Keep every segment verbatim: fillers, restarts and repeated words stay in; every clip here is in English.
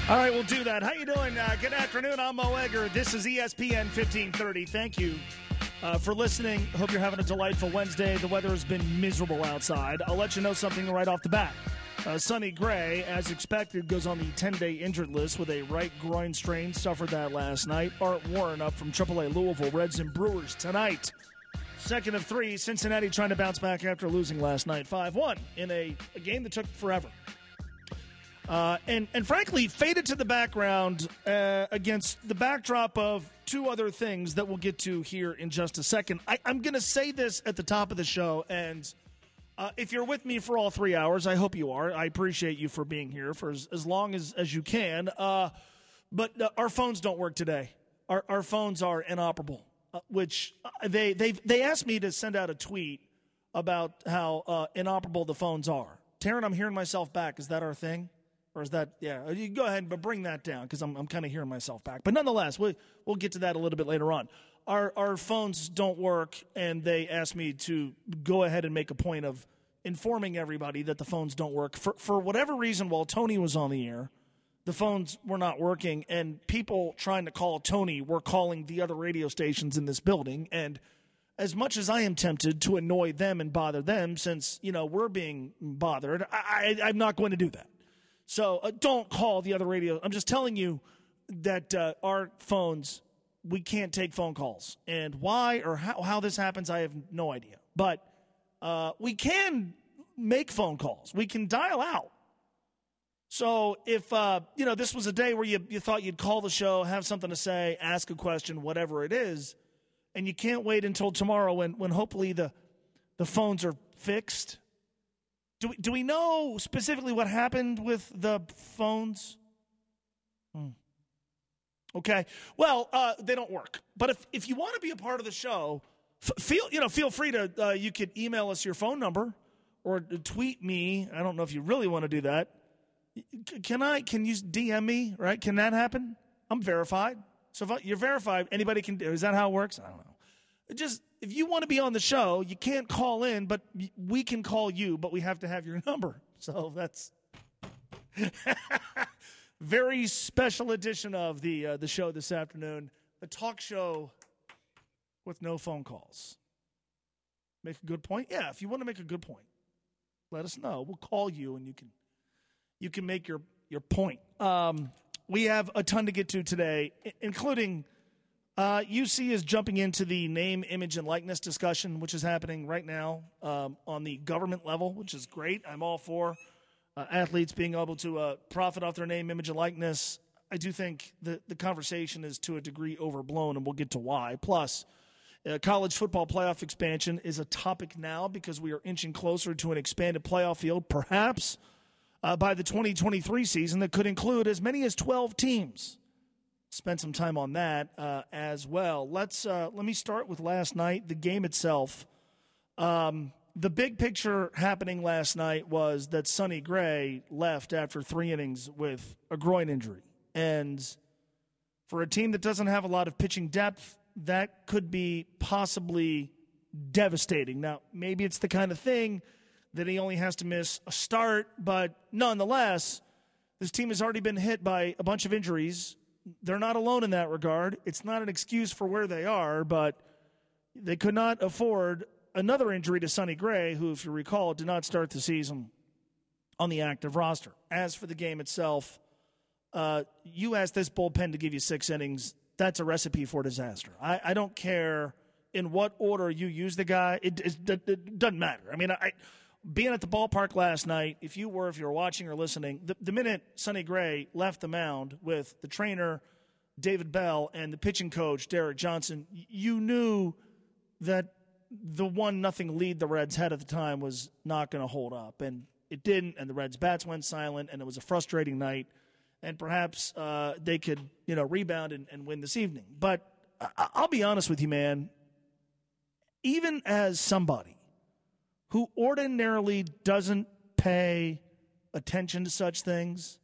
All right, we'll do that. How you doing? Uh, good afternoon. I'm Mo Egger. This is E S P N fifteen thirty. Thank you uh, for listening. Hope you're having a delightful Wednesday. The weather has been miserable outside. I'll let you know something right off the bat. Uh, Sonny Gray, as expected, goes on the ten-day injured list with a right groin strain. Suffered that last night. Art Warren up from triple A Louisville. Reds and Brewers tonight. Second of three. Cincinnati trying to bounce back after losing last night five one in a, a game that took forever. Uh, and, and frankly, faded to the background uh, against the backdrop of two other things that we'll get to here in just a second. I, I'm going to say this at the top of the show, and uh, if you're with me for all three hours, I hope you are. I appreciate you for being here for as, as long as, as you can. Uh, but uh, our phones don't work today. Our, our phones are inoperable, uh, which they they they asked me to send out a tweet about how uh, inoperable the phones are. Taryn, I'm hearing myself back. Is that our thing? Or is that, yeah, you go ahead, but bring that down because I'm I'm kind of hearing myself back. But nonetheless, we, we'll get to that a little bit later on. Our our phones don't work, and they asked me to go ahead and make a point of informing everybody that the phones don't work. For, for whatever reason, while Tony was on the air, the phones were not working, and people trying to call Tony were calling the other radio stations in this building. And as much as I am tempted to annoy them and bother them, since, you know, we're being bothered, I, I, I'm not going to do that. So uh, don't call the other radio. I'm just telling you that uh, our phones, we can't take phone calls. And why or how, how this happens, I have no idea. But uh, we can make phone calls. We can dial out. So if, uh, you know, this was a day where you, you thought you'd call the show, have something to say, ask a question, whatever it is, and you can't wait until tomorrow when, when hopefully the, the phones are fixed. Do we, do we know specifically what happened with the phones? Hmm. Okay. Well, uh, they don't work. But if, if you want to be a part of the show, f- feel you know feel free to. Uh, you could email us your phone number or tweet me. I don't know if you really want to do that. Can I? Can you D M me? Right? Can that happen? I'm verified. So if I, you're verified, anybody can do. Is that how it works? I don't know. It just. If you want to be on the show, you can't call in, but we can call you, but we have to have your number. So that's very special edition of the uh, the show this afternoon, a talk show with no phone calls. Make a good point? Yeah, if you want to make a good point, let us know. We'll call you, and you can you can make your, your point. Um, we have a ton to get to today, including... Uh, U C is jumping into the name, image, and likeness discussion, which is happening right now um, on the government level, which is great. I'm all for uh, athletes being able to uh, profit off their name, image, and likeness. I do think the, the conversation is to a degree overblown, and we'll get to why. Plus, uh, college football playoff expansion is a topic now because we are inching closer to an expanded playoff field, perhaps uh, by the twenty twenty-three season that could include as many as twelve teams. Spend some time on that uh, as well. Let's uh, let me start with last night, the game itself. Um, the big picture happening last night was that Sonny Gray left after three innings with a groin injury. And for a team that doesn't have a lot of pitching depth, that could be possibly devastating. Now, maybe it's the kind of thing that he only has to miss a start, but nonetheless, this team has already been hit by a bunch of injuries. They're not alone in that regard. It's not an excuse for where they are, but they could not afford another injury to Sonny Gray, who, if you recall, did not start the season on the active roster. As for the game itself, uh, you asked this bullpen to give you six innings. That's a recipe for disaster. I, I don't care in what order you use the guy. It, it, it doesn't matter. I mean, I, being at the ballpark last night, if you were, if you were watching or listening, the, the minute Sonny Gray left the mound with the trainer, David Bell, and the pitching coach, Derek Johnson, you knew that the one nothing lead the Reds had at the time was not going to hold up. And it didn't, and the Reds' bats went silent, and it was a frustrating night. And perhaps uh, they could, you know, rebound and, and win this evening. But I, I'll be honest with you, man. Even as somebody who ordinarily doesn't pay attention to such things,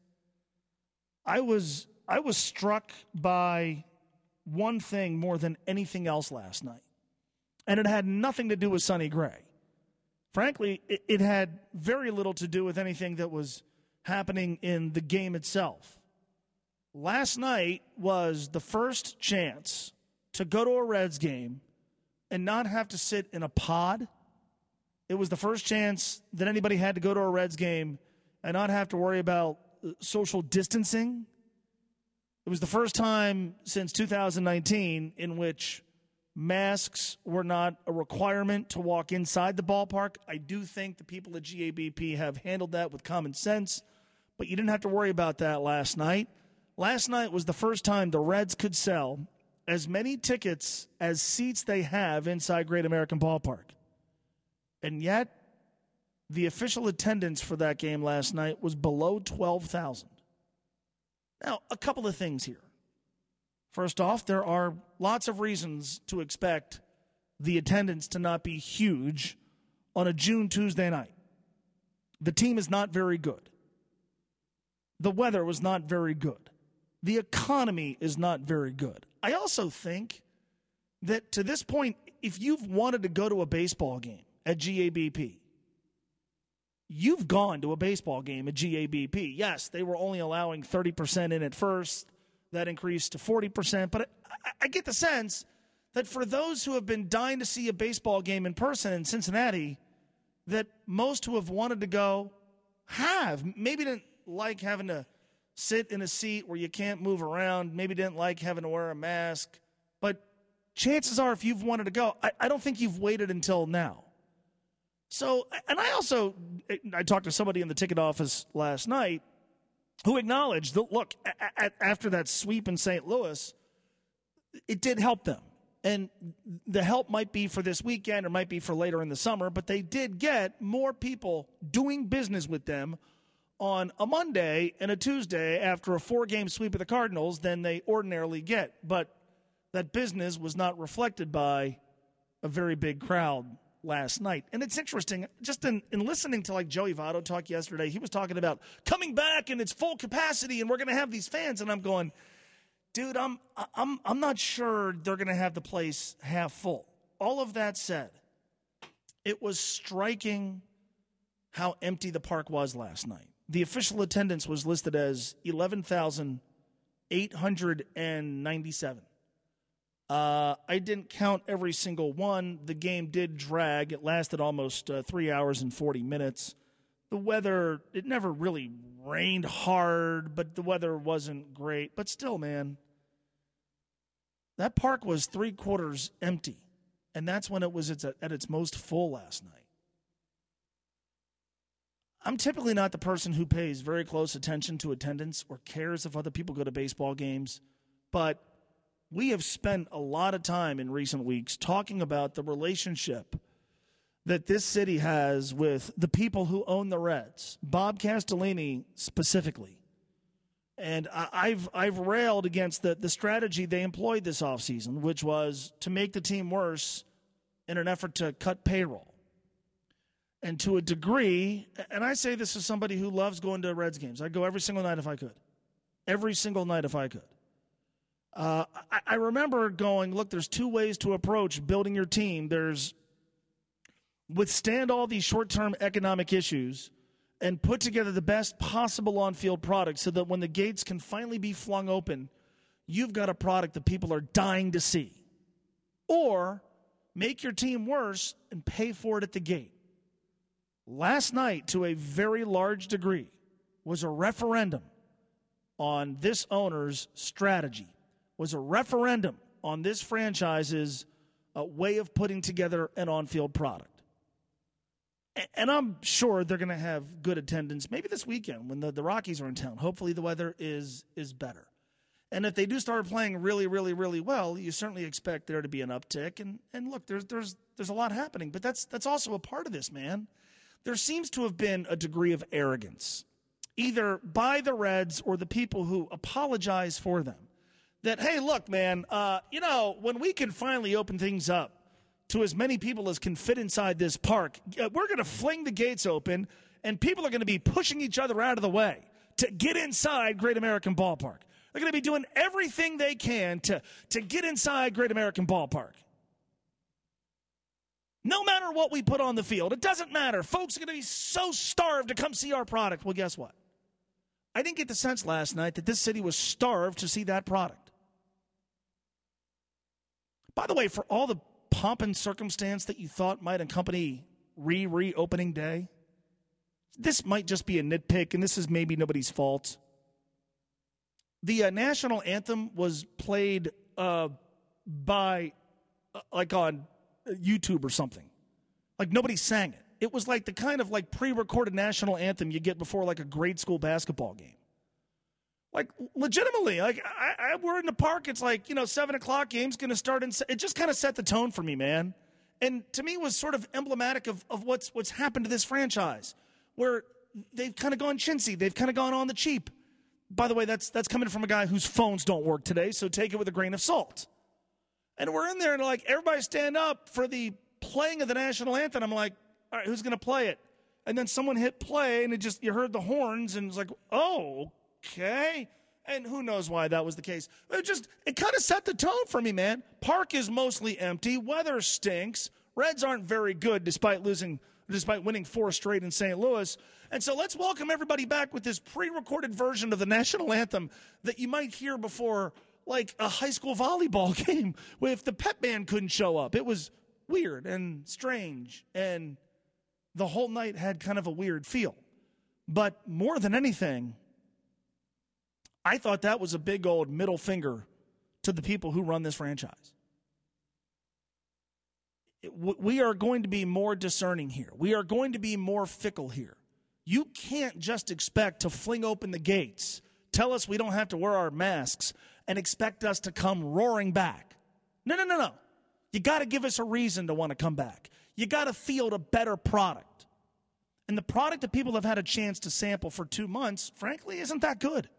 I was I was struck by one thing more than anything else last night. And it had nothing to do with Sonny Gray. Frankly, it, it had very little to do with anything that was happening in the game itself. Last night was the first chance to go to a Reds game and not have to sit in a pod. It was the first chance that anybody had to go to a Reds game and not have to worry about social distancing. It was the first time since two thousand nineteen in which masks were not a requirement to walk inside the ballpark. I do think the people at G A B P have handled that with common sense, but you didn't have to worry about that last night. Last night was the first time the Reds could sell as many tickets as seats they have inside Great American Ballpark. And yet, the official attendance for that game last night was below twelve thousand. Now, a couple of things here. First off, there are lots of reasons to expect the attendance to not be huge on a June Tuesday night. The team is not very good. The weather was not very good. The economy is not very good. I also think that to this point, if you've wanted to go to a baseball game at G A B P, you've gone to a baseball game at G A B P. Yes, they were only allowing thirty percent in at first. That increased to forty percent. But I, I get the sense that for those who have been dying to see a baseball game in person in Cincinnati, that most who have wanted to go have. Maybe didn't like having to sit in a seat where you can't move around, maybe didn't like having to wear a mask. But chances are, if you've wanted to go, I, I don't think you've waited until now. So, and I also, I talked to somebody in the ticket office last night who acknowledged that, look, a- a- after that sweep in Saint Louis, it did help them. And the help might be for this weekend or might be for later in the summer, but they did get more people doing business with them on a Monday and a Tuesday after a four-game sweep of the Cardinals than they ordinarily get. But that business was not reflected by a very big crowd last night. And it's interesting, just in, in listening to like Joey Votto talk yesterday, he was talking about coming back and it's full capacity and we're going to have these fans. And I'm going, dude, I'm I'm I'm not sure they're going to have the place half full. All of that said, it was striking how empty the park was last night. The official attendance was listed as eleven thousand eight hundred ninety-seven. Uh, I didn't count every single one. The game did drag. It lasted almost uh, three hours and forty minutes. The weather, it never really rained hard, but the weather wasn't great. But still, man, that park was three quarters empty, and that's when it was at, at its most full last night. I'm typically not the person who pays very close attention to attendance or cares if other people go to baseball games, but we have spent a lot of time in recent weeks talking about the relationship that this city has with the people who own the Reds, Bob Castellini specifically. And I've I've railed against the, the strategy they employed this offseason, which was to make the team worse in an effort to cut payroll. And to a degree, and I say this as somebody who loves going to Reds games. I'd go every single night if I could. Every single night if I could. Uh, I, I remember going, look, there's two ways to approach building your team. There's withstand all these short-term economic issues and put together the best possible on-field product so that when the gates can finally be flung open, you've got a product that people are dying to see. Or make your team worse and pay for it at the gate. Last night, to a very large degree, was a referendum on this owner's strategy, was a referendum on this franchise's uh, way of putting together an on-field product. A- and I'm sure they're going to have good attendance, maybe this weekend when the, the Rockies are in town. Hopefully the weather is is better. And if they do start playing really, really, really well, you certainly expect there to be an uptick. And and look, there's there's there's a lot happening, but that's that's also a part of this, man. There seems to have been a degree of arrogance, either by the Reds or the people who apologize for them, that, hey, look, man, uh, you know, when we can finally open things up to as many people as can fit inside this park, we're going to fling the gates open, and people are going to be pushing each other out of the way to get inside Great American Ballpark. They're going to be doing everything they can to, to get inside Great American Ballpark. No matter what we put on the field, it doesn't matter. Folks are going to be so starved to come see our product. Well, guess what? I didn't get the sense last night that this city was starved to see that product. By the way, for all the pomp and circumstance that you thought might accompany re-reopening day, this might just be a nitpick, and this is maybe nobody's fault. The uh, national anthem was played uh, by, uh, like, on YouTube or something. Like, nobody sang it. It was like the kind of, like, pre-recorded national anthem you get before, like, a grade school basketball game. Like, legitimately, like, I, I, we're in the park. It's like, you know, seven o'clock, game's going to start. And it just kind of set the tone for me, man. And to me, it was sort of emblematic of, of what's what's happened to this franchise, where they've kind of gone chintzy. They've kind of gone on the cheap. By the way, that's that's coming from a guy whose phones don't work today, so take it with a grain of salt. And we're in there, and, like, everybody stand up for the playing of the national anthem. I'm like, all right, who's going to play it? And then someone hit play, and it just, you heard the horns, and it's like, oh, okay. And who knows why that was the case. It just, it kind of set the tone for me, man. Park is mostly empty. Weather stinks. Reds aren't very good despite losing, despite winning four straight in Saint Louis. And so let's welcome everybody back with this pre-recorded version of the national anthem that you might hear before, like, a high school volleyball game if the pep band couldn't show up. It was weird and strange, and the whole night had kind of a weird feel. But more than anything, I thought that was a big old middle finger to the people who run this franchise. We are going to be more discerning here. We are going to be more fickle here. You can't just expect to fling open the gates, tell us we don't have to wear our masks, and expect us to come roaring back. No, no, no, no. You got to give us a reason to want to come back. You got to field a better product. And the product that people have had a chance to sample for two months, frankly, isn't that good.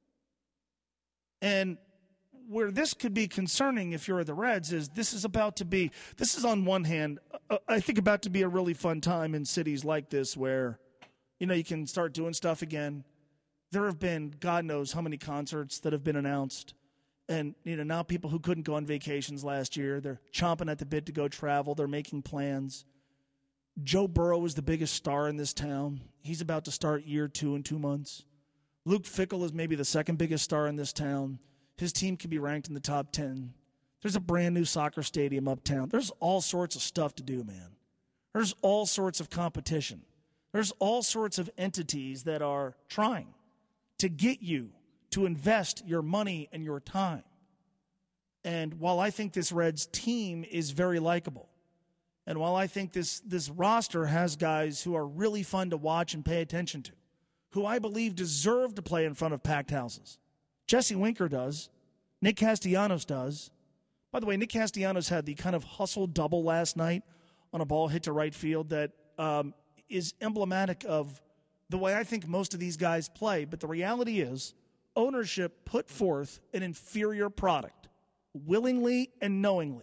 And where this could be concerning if you're the Reds is this is about to be, this is on one hand, uh, I think about to be a really fun time in cities like this where, you know, you can start doing stuff again. There have been God knows how many concerts that have been announced. And, you know, now people who couldn't go on vacations last year, they're chomping at the bit to go travel. They're making plans. Joe Burrow is the biggest star in this town. He's about to start year two in two months. Luke Fickell is maybe the second biggest star in this town. His team could be ranked in the top ten. There's a brand new soccer stadium uptown. There's all sorts of stuff to do, man. There's all sorts of competition. There's all sorts of entities that are trying to get you to invest your money and your time. And while I think this Reds team is very likable, and while I think this, this roster has guys who are really fun to watch and pay attention to, who I believe deserve to play in front of packed houses. Jesse Winker does. Nick Castellanos does. By the way, Nick Castellanos had the kind of hustle double last night on a ball hit to right field that um, is emblematic of the way I think most of these guys play. But the reality is, ownership put forth an inferior product, willingly and knowingly.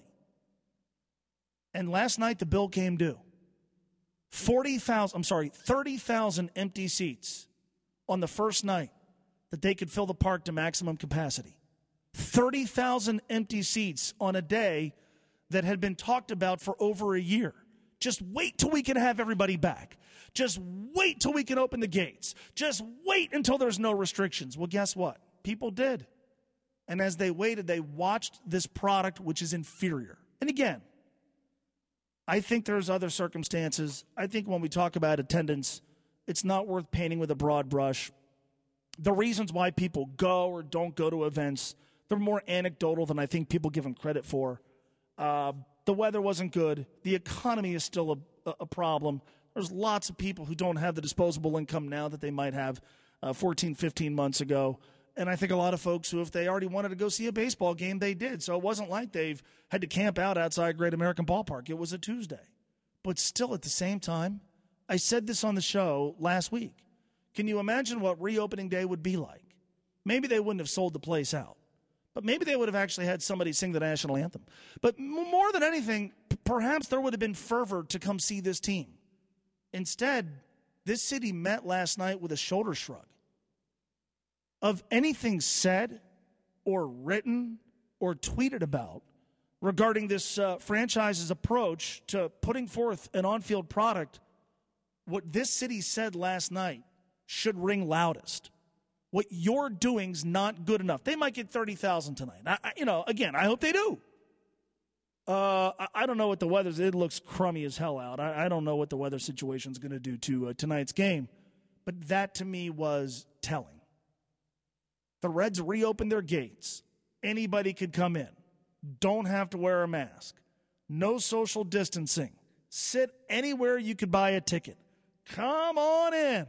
And last night, the bill came due. forty thousand, I'm sorry, thirty thousand empty seats on the first night that they could fill the park to maximum capacity. thirty thousand empty seats on a day that had been talked about for over a year. Just wait till we can have everybody back. Just wait till we can open the gates. Just wait until there's no restrictions. Well, guess what? People did. And as they waited, they watched this product, which is inferior. And again, I think there's other circumstances. I think when we talk about attendance, it's not worth painting with a broad brush. The reasons why people go or don't go to events, they're more anecdotal than I think people give them credit for. Uh, the weather wasn't good. The economy is still a, a problem. There's lots of people who don't have the disposable income now that they might have uh, fourteen, fifteen months ago. And I think a lot of folks who, if they already wanted to go see a baseball game, they did. So it wasn't like they've had to camp out outside Great American Ballpark. It was a Tuesday. But still, at the same time, I said this on the show last week. Can you imagine what reopening day would be like? Maybe they wouldn't have sold the place out. But maybe they would have actually had somebody sing the national anthem. But more than anything, p- perhaps there would have been fervor to come see this team. Instead, this city met last night with a shoulder shrug. Of anything said or written or tweeted about regarding this uh, franchise's approach to putting forth an on-field product, what this city said last night should ring loudest. What you're doing's not good enough. They might get thirty thousand tonight. I, I, you know, again, I hope they do. Uh, I, I don't know what the weather's. It looks crummy as hell out. I, I don't know what the weather situation's going to do to uh, tonight's game. But that, to me, was telling. The Reds reopened their gates. Anybody could come in. Don't have to wear a mask. No social distancing. Sit anywhere you could buy a ticket. Come on in.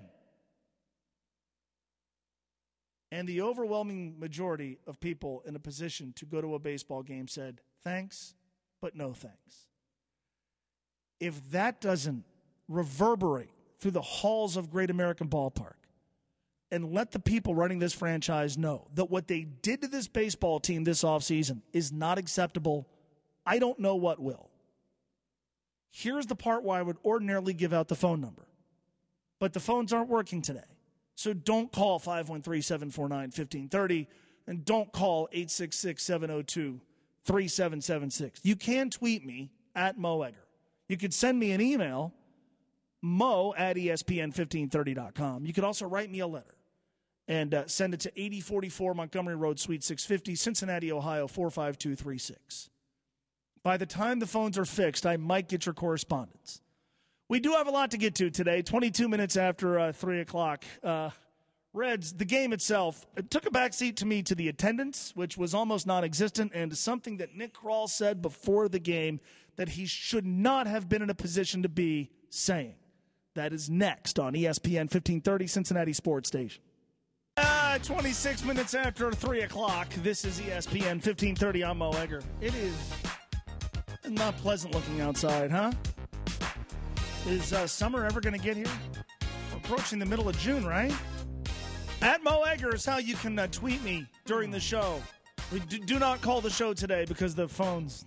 And the overwhelming majority of people in a position to go to a baseball game said, thanks, but no thanks. If that doesn't reverberate through the halls of Great American Ballpark and let the people running this franchise know that what they did to this baseball team this offseason is not acceptable, I don't know what will. Here's the part where I would ordinarily give out the phone number. But the phones aren't working today. So don't call five one three, seven four nine, one five three zero and don't call eight six six, seven oh two, three seven seven six. You can tweet me at Mo Egger. You could send me an email, mo at E S P N fifteen thirty dot com. You could also write me a letter and uh, send it to eighty forty-four Montgomery Road, Suite six fifty, Cincinnati, Ohio, four five two three six. By the time the phones are fixed, I might get your correspondence. We do have a lot to get to today, twenty-two minutes after uh, three o'clock. Uh, Reds, the game itself, it took a backseat to me to the attendance, which was almost non-existent, and to something that Nick Krall said before the game that he should not have been in a position to be saying. That is next on E S P N fifteen thirty, Cincinnati Sports Station. Uh, twenty-six minutes after three o'clock, this is E S P N fifteen thirty. I'm Mo Egger. It is not pleasant looking outside, huh? Is uh, summer ever going to get here? We're approaching the middle of June, right? At Mo Egger is how you can uh, tweet me during the show. We do, do not call the show today because the phones.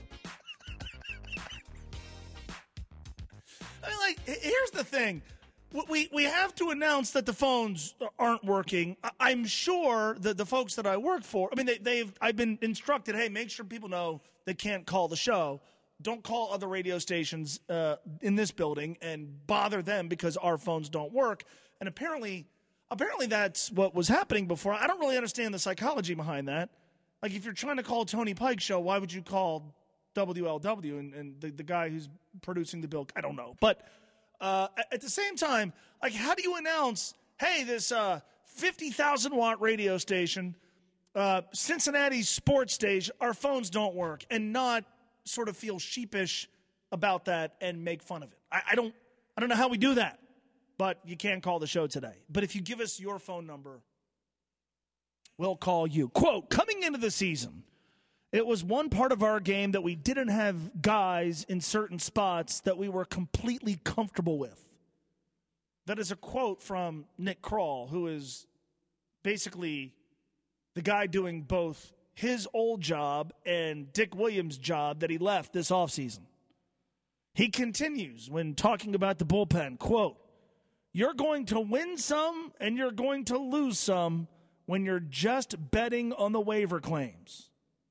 I mean, like, here's the thing. We we have to announce that the phones aren't working. I'm sure that the folks that I work for, I mean, they, they've I've been instructed, hey, make sure people know they can't call the show. Don't call other radio stations uh, in this building and bother them because our phones don't work. And apparently, apparently that's what was happening before. I don't really understand the psychology behind that. Like, if you're trying to call Tony Pike's show, why would you call W L W and, and the, the guy who's producing the bill? I don't know. But uh, at the same time, like, how do you announce, hey, this uh, fifty thousand watt radio station, uh, Cincinnati sports station, our phones don't work, and not sort of feel sheepish about that and make fun of it? I, I don't I don't know how we do that, but you can't call the show today. But if you give us your phone number, we'll call you. Quote, coming into the season, it was one part of our game that we didn't have guys in certain spots that we were completely comfortable with. That is a quote from Nick Krall, who is basically the guy doing both his old job and Dick Williams' job that he left this offseason. He continues when talking about the bullpen, quote, you're going to win some and you're going to lose some when you're just betting on the waiver claims.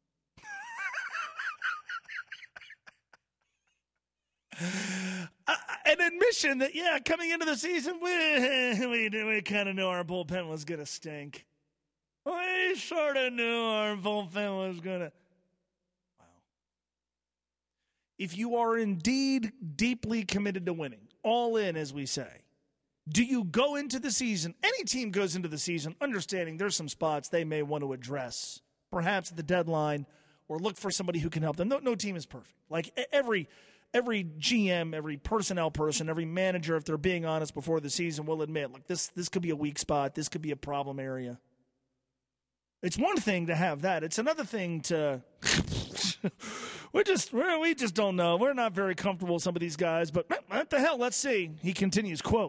uh, an admission that, yeah, coming into the season, we, we, we kind of knew our bullpen was going to stink. We sort of knew our bullpen was going to. Wow. If you are indeed deeply committed to winning, all in, as we say, do you go into the season? Any team goes into the season understanding there's some spots they may want to address, perhaps at the deadline, or look for somebody who can help them. No, no team is perfect. Like every every G M, every personnel person, every manager, if they're being honest before the season, will admit, like this this could be a weak spot. This could be a problem area. It's one thing to have that. It's another thing to we just we're, we just don't know. We're not very comfortable with some of these guys, but what the hell? Let's see. He continues, quote,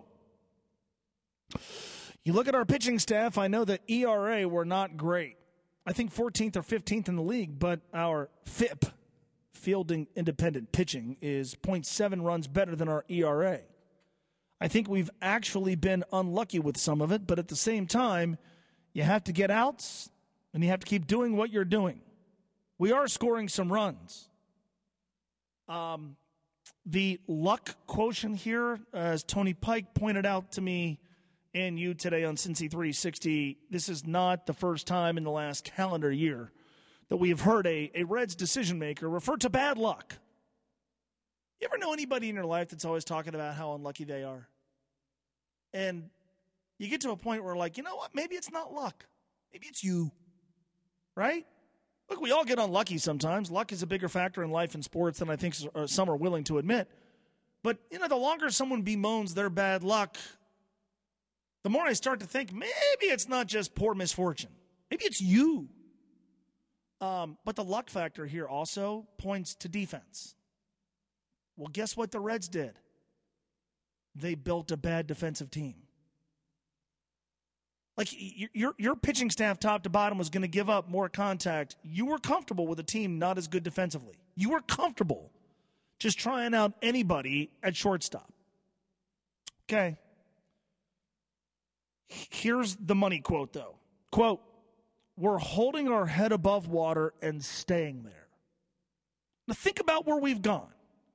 you look at our pitching staff, I know that E R A were not great. I think fourteenth or fifteenth in the league, but our F I P, fielding independent pitching, is point seven runs better than our E R A. I think we've actually been unlucky with some of it, but at the same time, you have to get outs, and you have to keep doing what you're doing. We are scoring some runs. Um, the luck quotient here, as Tony Pike pointed out to me and you today on Cincy three sixty. This is not the first time in the last calendar year that we have heard a, a Reds decision maker refer to bad luck. You ever know anybody in your life that's always talking about how unlucky they are? And you get to a point where, like, you know what? Maybe it's not luck. Maybe it's you, right? Look, we all get unlucky sometimes. Luck is a bigger factor in life and sports than I think some are willing to admit. But, you know, the longer someone bemoans their bad luck, the more I start to think maybe it's not just poor misfortune. Maybe it's you. Um, but the luck factor here also points to defense. Well, guess what the Reds did? They built a bad defensive team. Like, your your pitching staff top to bottom was going to give up more contact. You were comfortable with a team not as good defensively. You were comfortable just trying out anybody at shortstop. Okay. Here's the money quote, though. Quote, "We're holding our head above water and staying there." Now think about where we've gone.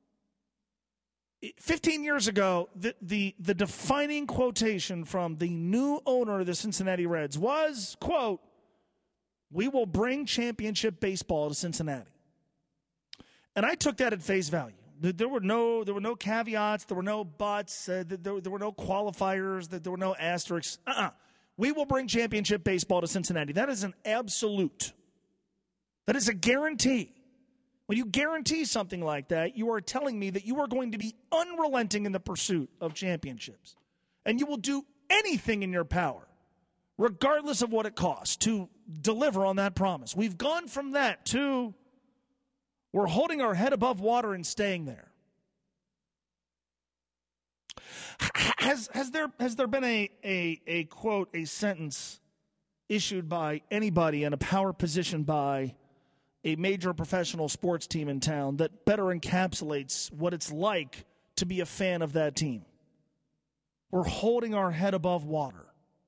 fifteen years ago, the, the, the defining quotation from the new owner of the Cincinnati Reds was, quote, "We will bring championship baseball to Cincinnati." And I took that at face value. There were no, there were no caveats. There were no buts. Uh, there, there were no qualifiers. There were no asterisks. Uh-uh. We will bring championship baseball to Cincinnati. That is an absolute. That is a guarantee. When you guarantee something like that, you are telling me that you are going to be unrelenting in the pursuit of championships. And you will do anything in your power, regardless of what it costs, to deliver on that promise. We've gone from that to we're holding our head above water and staying there. Has, has, there, has there been a, a, a quote, a sentence issued by anybody in a power position by a major professional sports team in town that better encapsulates what it's like to be a fan of that team? We're holding our head above water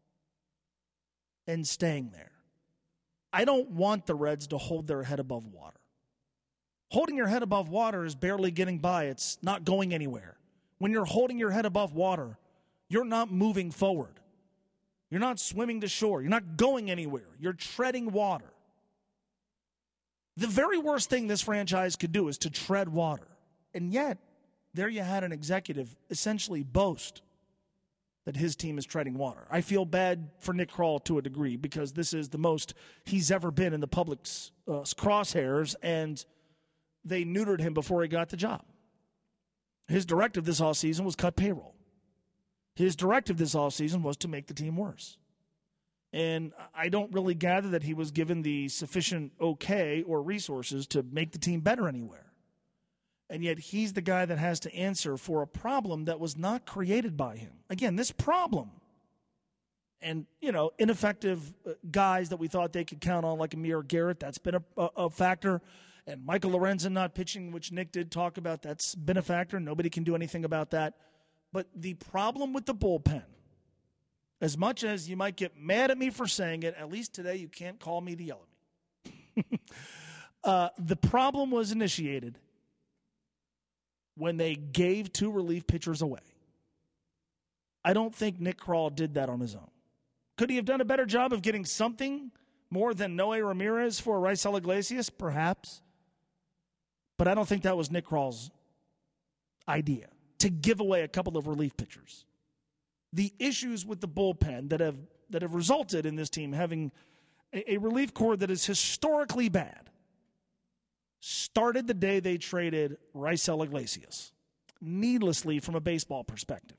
and staying there. I don't want the Reds to hold their head above water. Holding your head above water is barely getting by. It's not going anywhere. When you're holding your head above water, you're not moving forward. You're not swimming to shore. You're not going anywhere. You're treading water. The very worst thing this franchise could do is to tread water. And yet, there you had an executive essentially boast that his team is treading water. I feel bad for Nick Krall to a degree because this is the most he's ever been in the public's uh, crosshairs, and they neutered him before he got the job. His directive this offseason was cut payroll. His directive this offseason was to make the team worse. And I don't really gather that he was given the sufficient okay or resources to make the team better anywhere. And yet he's the guy that has to answer for a problem that was not created by him. Again, this problem and, you know, ineffective guys that we thought they could count on like Amir Garrett, that's been a, a, a factor. And Michael Lorenzen not pitching, which Nick did talk about, that's been a factor. Nobody can do anything about that. But the problem with the bullpen, as much as you might get mad at me for saying it, at least today you can't call me to yell at me. uh, the problem was initiated when they gave two relief pitchers away. I don't think Nick Krall did that on his own. Could he have done a better job of getting something more than Noe Ramirez for Raisel Iglesias? Perhaps. But I don't think that was Nick Krall's idea, to give away a couple of relief pitchers. The issues with the bullpen that have that have resulted in this team having a, a relief corps that is historically bad started the day they traded Raisel Iglesias, needlessly from a baseball perspective,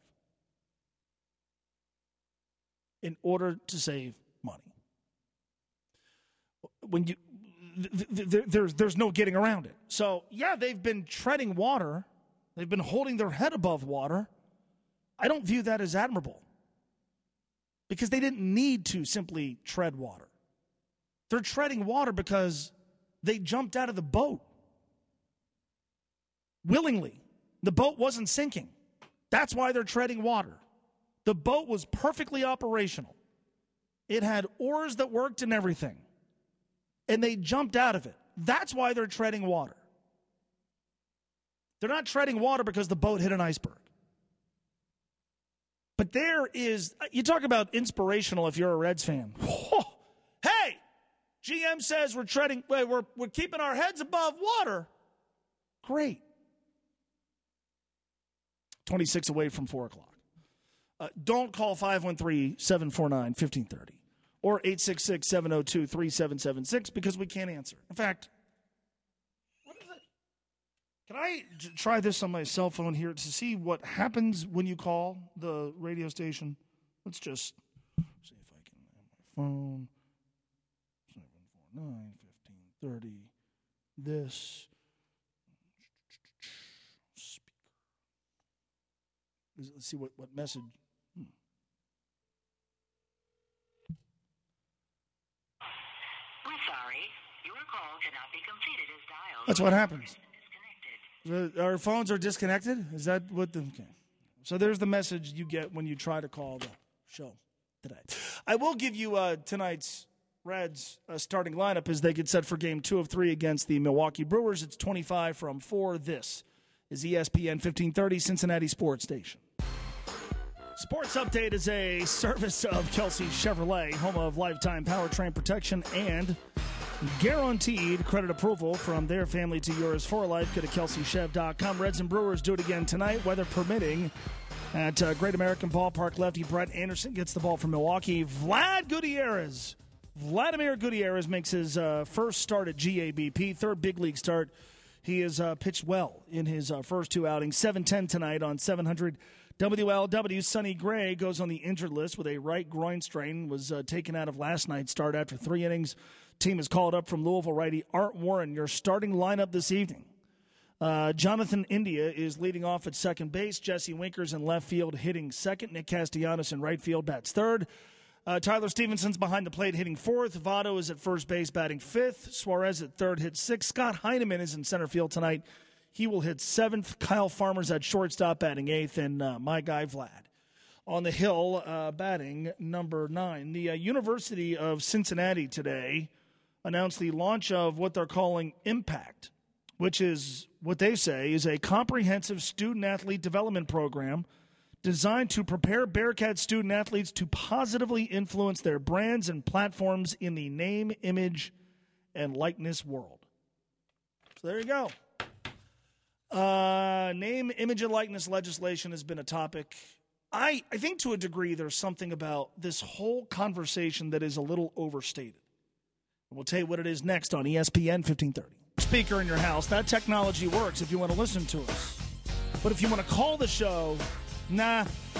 in order to save money. When you th- th- th- there's there's no getting around it. So yeah, they've been treading water, they've been holding their head above water. I don't view that as admirable because they didn't need to simply tread water. They're treading water because they jumped out of the boat willingly. The boat wasn't sinking. That's why they're treading water. The boat was perfectly operational. It had oars that worked and everything. And they jumped out of it. That's why they're treading water. They're not treading water because the boat hit an iceberg. But there is, you talk about inspirational if you're a Reds fan. Oh, hey, G M says we're treading, we're, we're keeping our heads above water. Great. twenty-six away from four o'clock. Uh, don't call five one three, seven four nine, one five three zero or eight six six, seven oh two, three seven seven six because we can't answer. In fact, what is it? Can I j- try this on my cell phone here to see what happens when you call the radio station? Let's just see if I can have my phone. seven four nine, one five three zero. This. Let's see what, what message. Hmm. We're sorry. Your call cannot be completed as dialed. That's what happens. The, our phones are disconnected? Is that what the... Okay. So there's the message you get when you try to call the show today. I will give you uh, tonight's Reds uh, starting lineup as they get set for game two of three against the Milwaukee Brewers. It's twenty-five from four. This is E S P N fifteen thirty, Cincinnati Sports Station. Sports Update is a service of Kelsey Chevrolet, home of lifetime powertrain protection and guaranteed credit approval from their family to yours for life. Go to kelsey chev dot com. Reds and Brewers do it again tonight, weather permitting, at uh, Great American Ballpark. Lefty Brett Anderson gets the ball from Milwaukee. Vlad Gutierrez. Vladimir Gutierrez makes his uh, first start at G A B P, third big league start. He has uh, pitched well in his uh, first two outings. seven ten tonight on seven hundred W L W. Sonny Gray goes on the injured list with a right groin strain, was uh, taken out of last night's start after three innings. Team is called up from Louisville righty Art Warren. Your starting lineup this evening. Uh, Jonathan India is leading off at second base. Jesse Winkers in left field hitting second. Nick Castellanos in right field bats third. Uh, Tyler Stevenson's behind the plate hitting fourth. Votto is at first base batting fifth. Suarez at third hits sixth. Scott Heineman is in center field tonight. He will hit seventh. Kyle Farmer's at shortstop batting eighth. And uh, my guy Vlad on the hill uh, batting number nine. The uh, University of Cincinnati today announced the launch of what they're calling Impact, which is what they say is a comprehensive student-athlete development program designed to prepare Bearcat student-athletes to positively influence their brands and platforms in the name, image, and likeness world. So there you go. Uh, name, image, and likeness legislation has been a topic. I, I think to a degree there's something about this whole conversation that is a little overstated. We'll tell you what it is next on E S P N fifteen thirty. Speaker in your house, that technology works if you want to listen to us. But if you want to call the show, nah.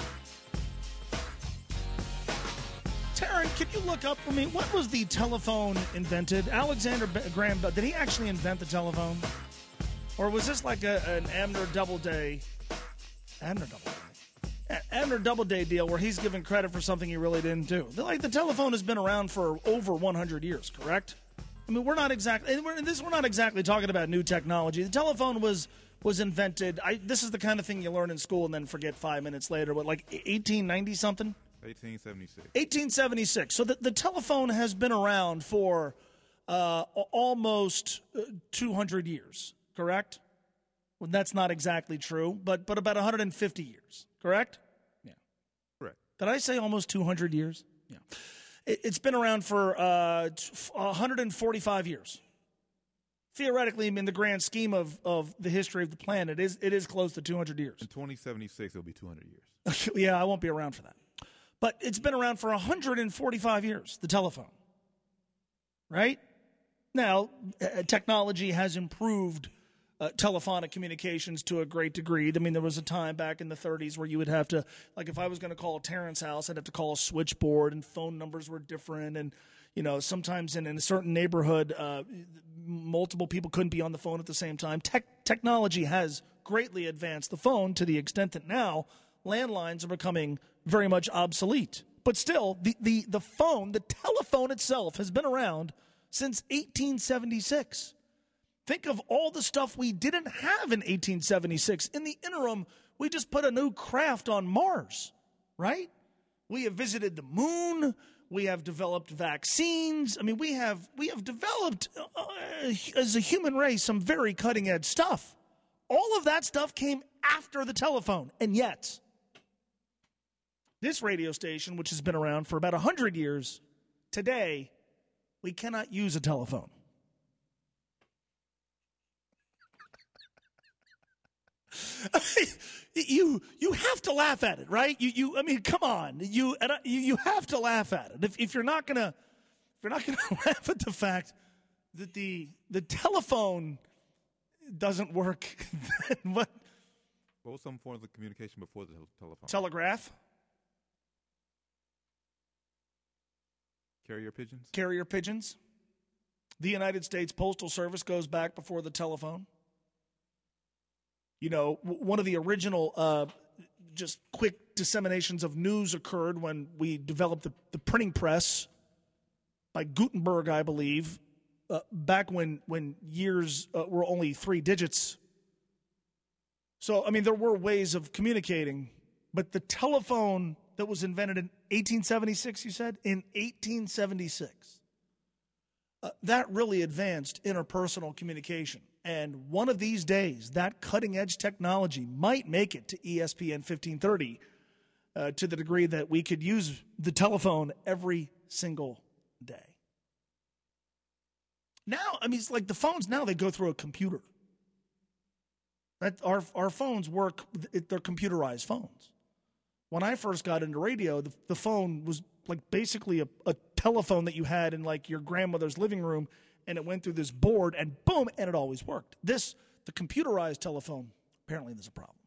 Taryn, can you look up for me? When was the telephone invented? Alexander Graham Bell, did he actually invent the telephone? Or was this like a, an Abner Doubleday, Abner Doubleday, Abner Doubleday deal where he's given credit for something he really didn't do? Like the telephone has been around for over one hundred years, correct? I mean, we're not exactly, and we're, this, we're not exactly talking about new technology. The telephone was was invented. I, this is the kind of thing you learn in school and then forget five minutes later. What, like eighteen ninety something? eighteen seventy-six. eighteen seventy-six. So the, the telephone has been around for uh, almost two hundred years, correct? Well, that's not exactly true, but but about one hundred fifty years, correct? Yeah. Correct. Did I say almost two hundred years? Yeah. It, it's been around for uh, one hundred forty-five years. Theoretically, in the grand scheme of, of the history of the planet, it is, it is close to two hundred years. In twenty seventy-six, it'll be two hundred years. Yeah, I won't be around for that. But it's been around for one hundred forty-five years, the telephone. Right? Now, uh, technology has improved uh, telephonic communications to a great degree. I mean, there was a time back in the thirties where you would have to, like if I was going to call Terrence's house, I'd have to call a switchboard, and phone numbers were different. And, you know, sometimes in, in a certain neighborhood, uh, multiple people couldn't be on the phone at the same time. Tech, technology has greatly advanced the phone to the extent that now landlines are becoming very much obsolete. But still, the, the, the phone, the telephone itself, has been around since eighteen seventy-six. Think of all the stuff we didn't have in eighteen seventy-six. In the interim, we just put a new craft on Mars, right? We have visited the moon. We have developed vaccines. I mean, we have we have developed, uh, as a human race, some very cutting-edge stuff. All of that stuff came after the telephone, and yet This radio station, which has been around for about one hundred years, today, we cannot use a telephone. you you have to laugh at it, right? You you I mean, come on, you you you have to laugh at it. If if you're not gonna if you're not gonna laugh at the fact that the the telephone doesn't work, then what? What was some forms of communication before the tel- telephone? Telegraph, Carrier pigeons. carrier pigeons. The United States Postal Service goes back before the telephone. You know, w- one of the original uh, just quick disseminations of news occurred when we developed the, the printing press by Gutenberg, I believe, uh, back when, when years uh, were only three digits. So, I mean, there were ways of communicating, but the telephone that was invented in eighteen seventy-six, you said? In eighteen seventy-six. Uh, that really advanced interpersonal communication. And one of these days, that cutting-edge technology might make it to E S P N fifteen thirty uh, to the degree that we could use the telephone every single day. Now, I mean, it's like the phones now, they go through a computer. That our our phones work, they're computerized phones. When I first got into radio, the, the phone was like basically a, a telephone that you had in like your grandmother's living room, and it went through this board, and boom, and it always worked. This, the computerized telephone, apparently there's a problem.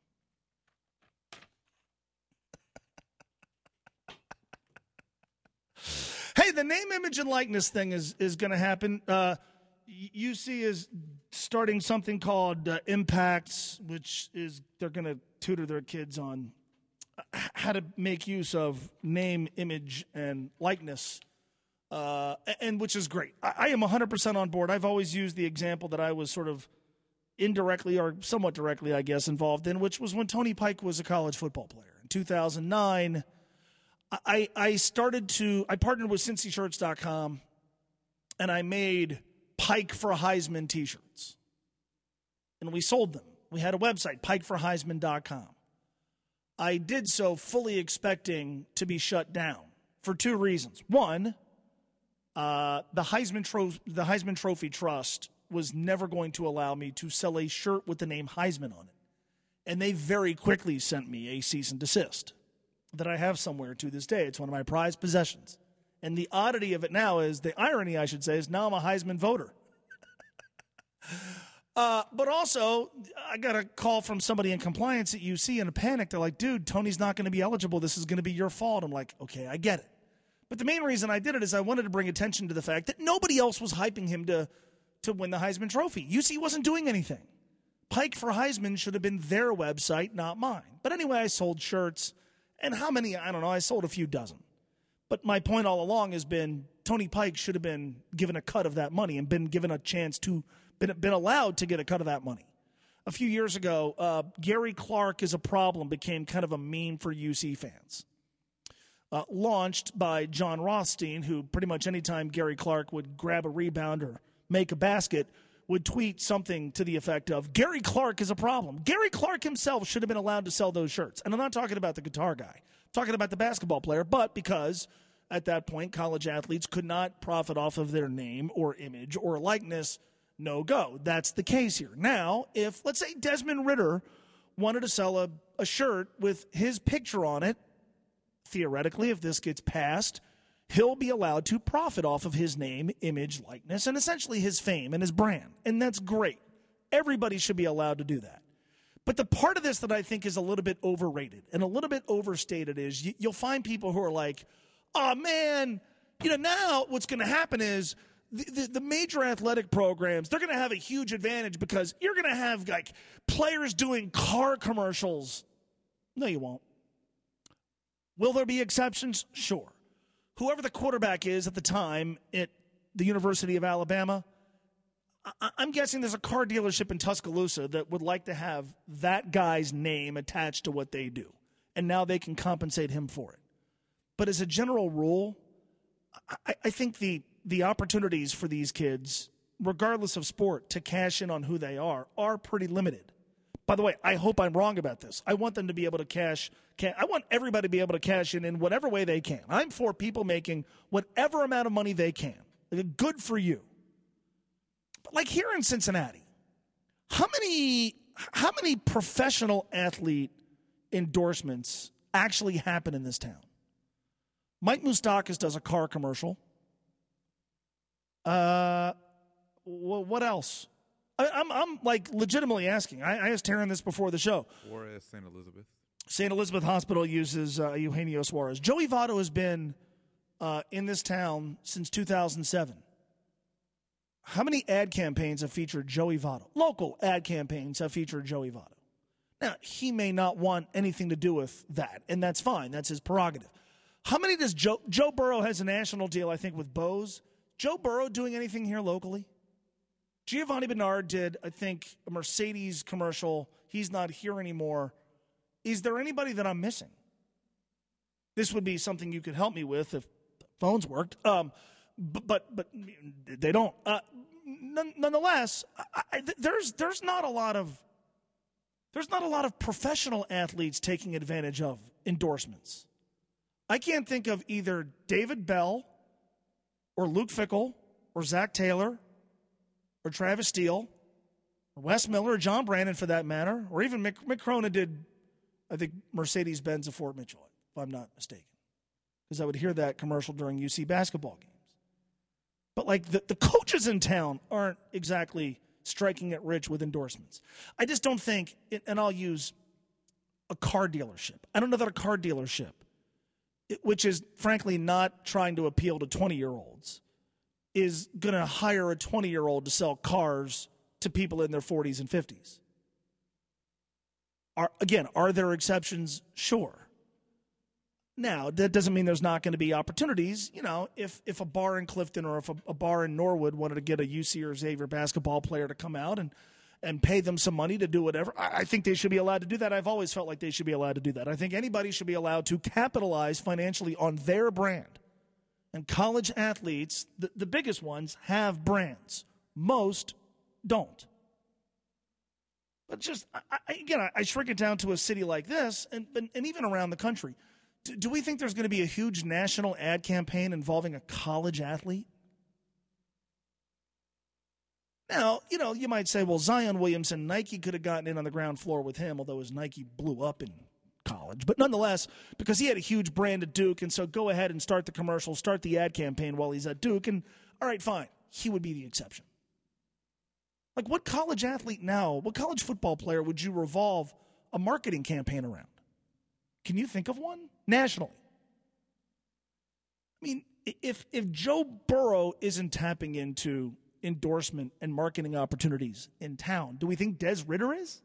Hey, the name, image, and likeness thing is, is going to happen. Uh, U C is starting something called uh, Impacts, which is they're going to tutor their kids on how to make use of name, image, and likeness, uh, and which is great. I, I am one hundred percent on board. I've always used the example that I was sort of indirectly or somewhat directly, I guess, involved in, which was when Tony Pike was a college football player. In two thousand nine, I, I started to, I partnered with Cincy Shirts dot com, and I made Pike for Heisman t-shirts. And we sold them. We had a website, Pike for Heisman dot com. I did so fully expecting to be shut down for two reasons. One, uh, the Heisman Tro- the Heisman Trophy Trust was never going to allow me to sell a shirt with the name Heisman on it. And they very quickly sent me a cease and desist that I have somewhere to this day. It's one of my prized possessions. And the oddity of it now is, the irony, I should say, is now I'm a Heisman voter. uh, but also, I got a call from somebody in compliance at U C in a panic. They're like, dude, Tony's not going to be eligible. This is going to be your fault. I'm like, okay, I get it. But the main reason I did it is I wanted to bring attention to the fact that nobody else was hyping him to, to win the Heisman Trophy. U C wasn't doing anything. Pike for Heisman should have been their website, not mine. But anyway, I sold shirts. And how many? I don't know. I sold a few dozen. But my point all along has been Tony Pike should have been given a cut of that money and been given a chance to, been, been allowed to get a cut of that money. A few years ago, uh, Gary Clark is a problem became kind of a meme for U C fans. Uh, launched by John Rothstein, who pretty much anytime Gary Clark would grab a rebound or make a basket, would tweet something to the effect of, Gary Clark is a problem. Gary Clark himself should have been allowed to sell those shirts. And I'm not talking about the guitar guy. I'm talking about the basketball player. But because at that point college athletes could not profit off of their name or image or likeness, no go. That's the case here. Now, if, let's say, Desmond Ritter wanted to sell a, a shirt with his picture on it, theoretically, if this gets passed, he'll be allowed to profit off of his name, image, likeness, and essentially his fame and his brand. And that's great. Everybody should be allowed to do that. But the part of this that I think is a little bit overrated and a little bit overstated is you, you'll find people who are like, oh, man, you know, now what's going to happen is the, the, the major athletic programs, they're going to have a huge advantage because you're going to have, like, players doing car commercials. No, you won't. Will there be exceptions? Sure. Whoever the quarterback is at the time at the University of Alabama, I- I'm guessing there's a car dealership in Tuscaloosa that would like to have that guy's name attached to what they do. And now they can compensate him for it. But as a general rule, I, I think the, the opportunities for these kids, regardless of sport, to cash in on who they are, are pretty limited. By the way, I hope I'm wrong about this. I want them to be able to cash. Can, I want everybody to be able to cash in in whatever way they can. I'm for people making whatever amount of money they can. Good for you. But like here in Cincinnati, how many how many professional athlete endorsements actually happen in this town? Mike Moustakas does a car commercial. Uh, what else? I, I'm I'm like legitimately asking. I, I asked Taryn this before the show. Juarez, Saint Elizabeth. Saint Elizabeth Hospital uses uh, Eugenio Suarez. Joey Votto has been uh, in this town since two thousand seven. How many ad campaigns have featured Joey Votto? Local ad campaigns have featured Joey Votto. Now, he may not want anything to do with that, and that's fine. That's his prerogative. How many does Joe, Joe Burrow has a national deal, I think, with Bose? Joe Burrow doing anything here locally? Giovanni Bernard did, I think, a Mercedes commercial. He's not here anymore. Is there anybody that I'm missing? This would be something you could help me with if phones worked. Um, but, but but they don't. Uh, none, nonetheless, I, I, there's there's not a lot of there's not a lot of professional athletes taking advantage of endorsements. I can't think of either David Bell or Luke Fickell or Zach Taylor or Travis Steele or Wes Miller or John Brandon for that matter, or even Mick, Mick Cronin did, I think, Mercedes-Benz of Fort Mitchell, if I'm not mistaken, because I would hear that commercial during U C basketball games. But, like, the, the coaches in town aren't exactly striking it rich with endorsements. I just don't think, it, and I'll use a car dealership. I don't know that a car dealership, it, which is, frankly, not trying to appeal to twenty-year-olds, is going to hire a twenty-year-old to sell cars to people in their forties and fifties. Are, again, are there exceptions? Sure. Now, that doesn't mean there's not going to be opportunities. You know, if, if a bar in Clifton or if a, a bar in Norwood wanted to get a U C or Xavier basketball player to come out and, and pay them some money to do whatever, I, I think they should be allowed to do that. I've always felt like they should be allowed to do that. I think anybody should be allowed to capitalize financially on their brand. And college athletes, the, the biggest ones, have brands. Most don't. But just, I, I, again, I, I shrink it down to a city like this, and, and, and even around the country. Do, do we think there's going to be a huge national ad campaign involving a college athlete? Now, you know, you might say, well, Zion Williamson, Nike could have gotten in on the ground floor with him, although his Nike blew up in college. But nonetheless, because he had a huge brand at Duke, and so go ahead and start the commercial, start the ad campaign while he's at Duke, and all right, fine. He would be the exception. Like, what college athlete now, what college football player would you revolve a marketing campaign around? Can you think of one? Nationally. I mean, if if Joe Burrow isn't tapping into endorsement and marketing opportunities in town, do we think Des Ridder is?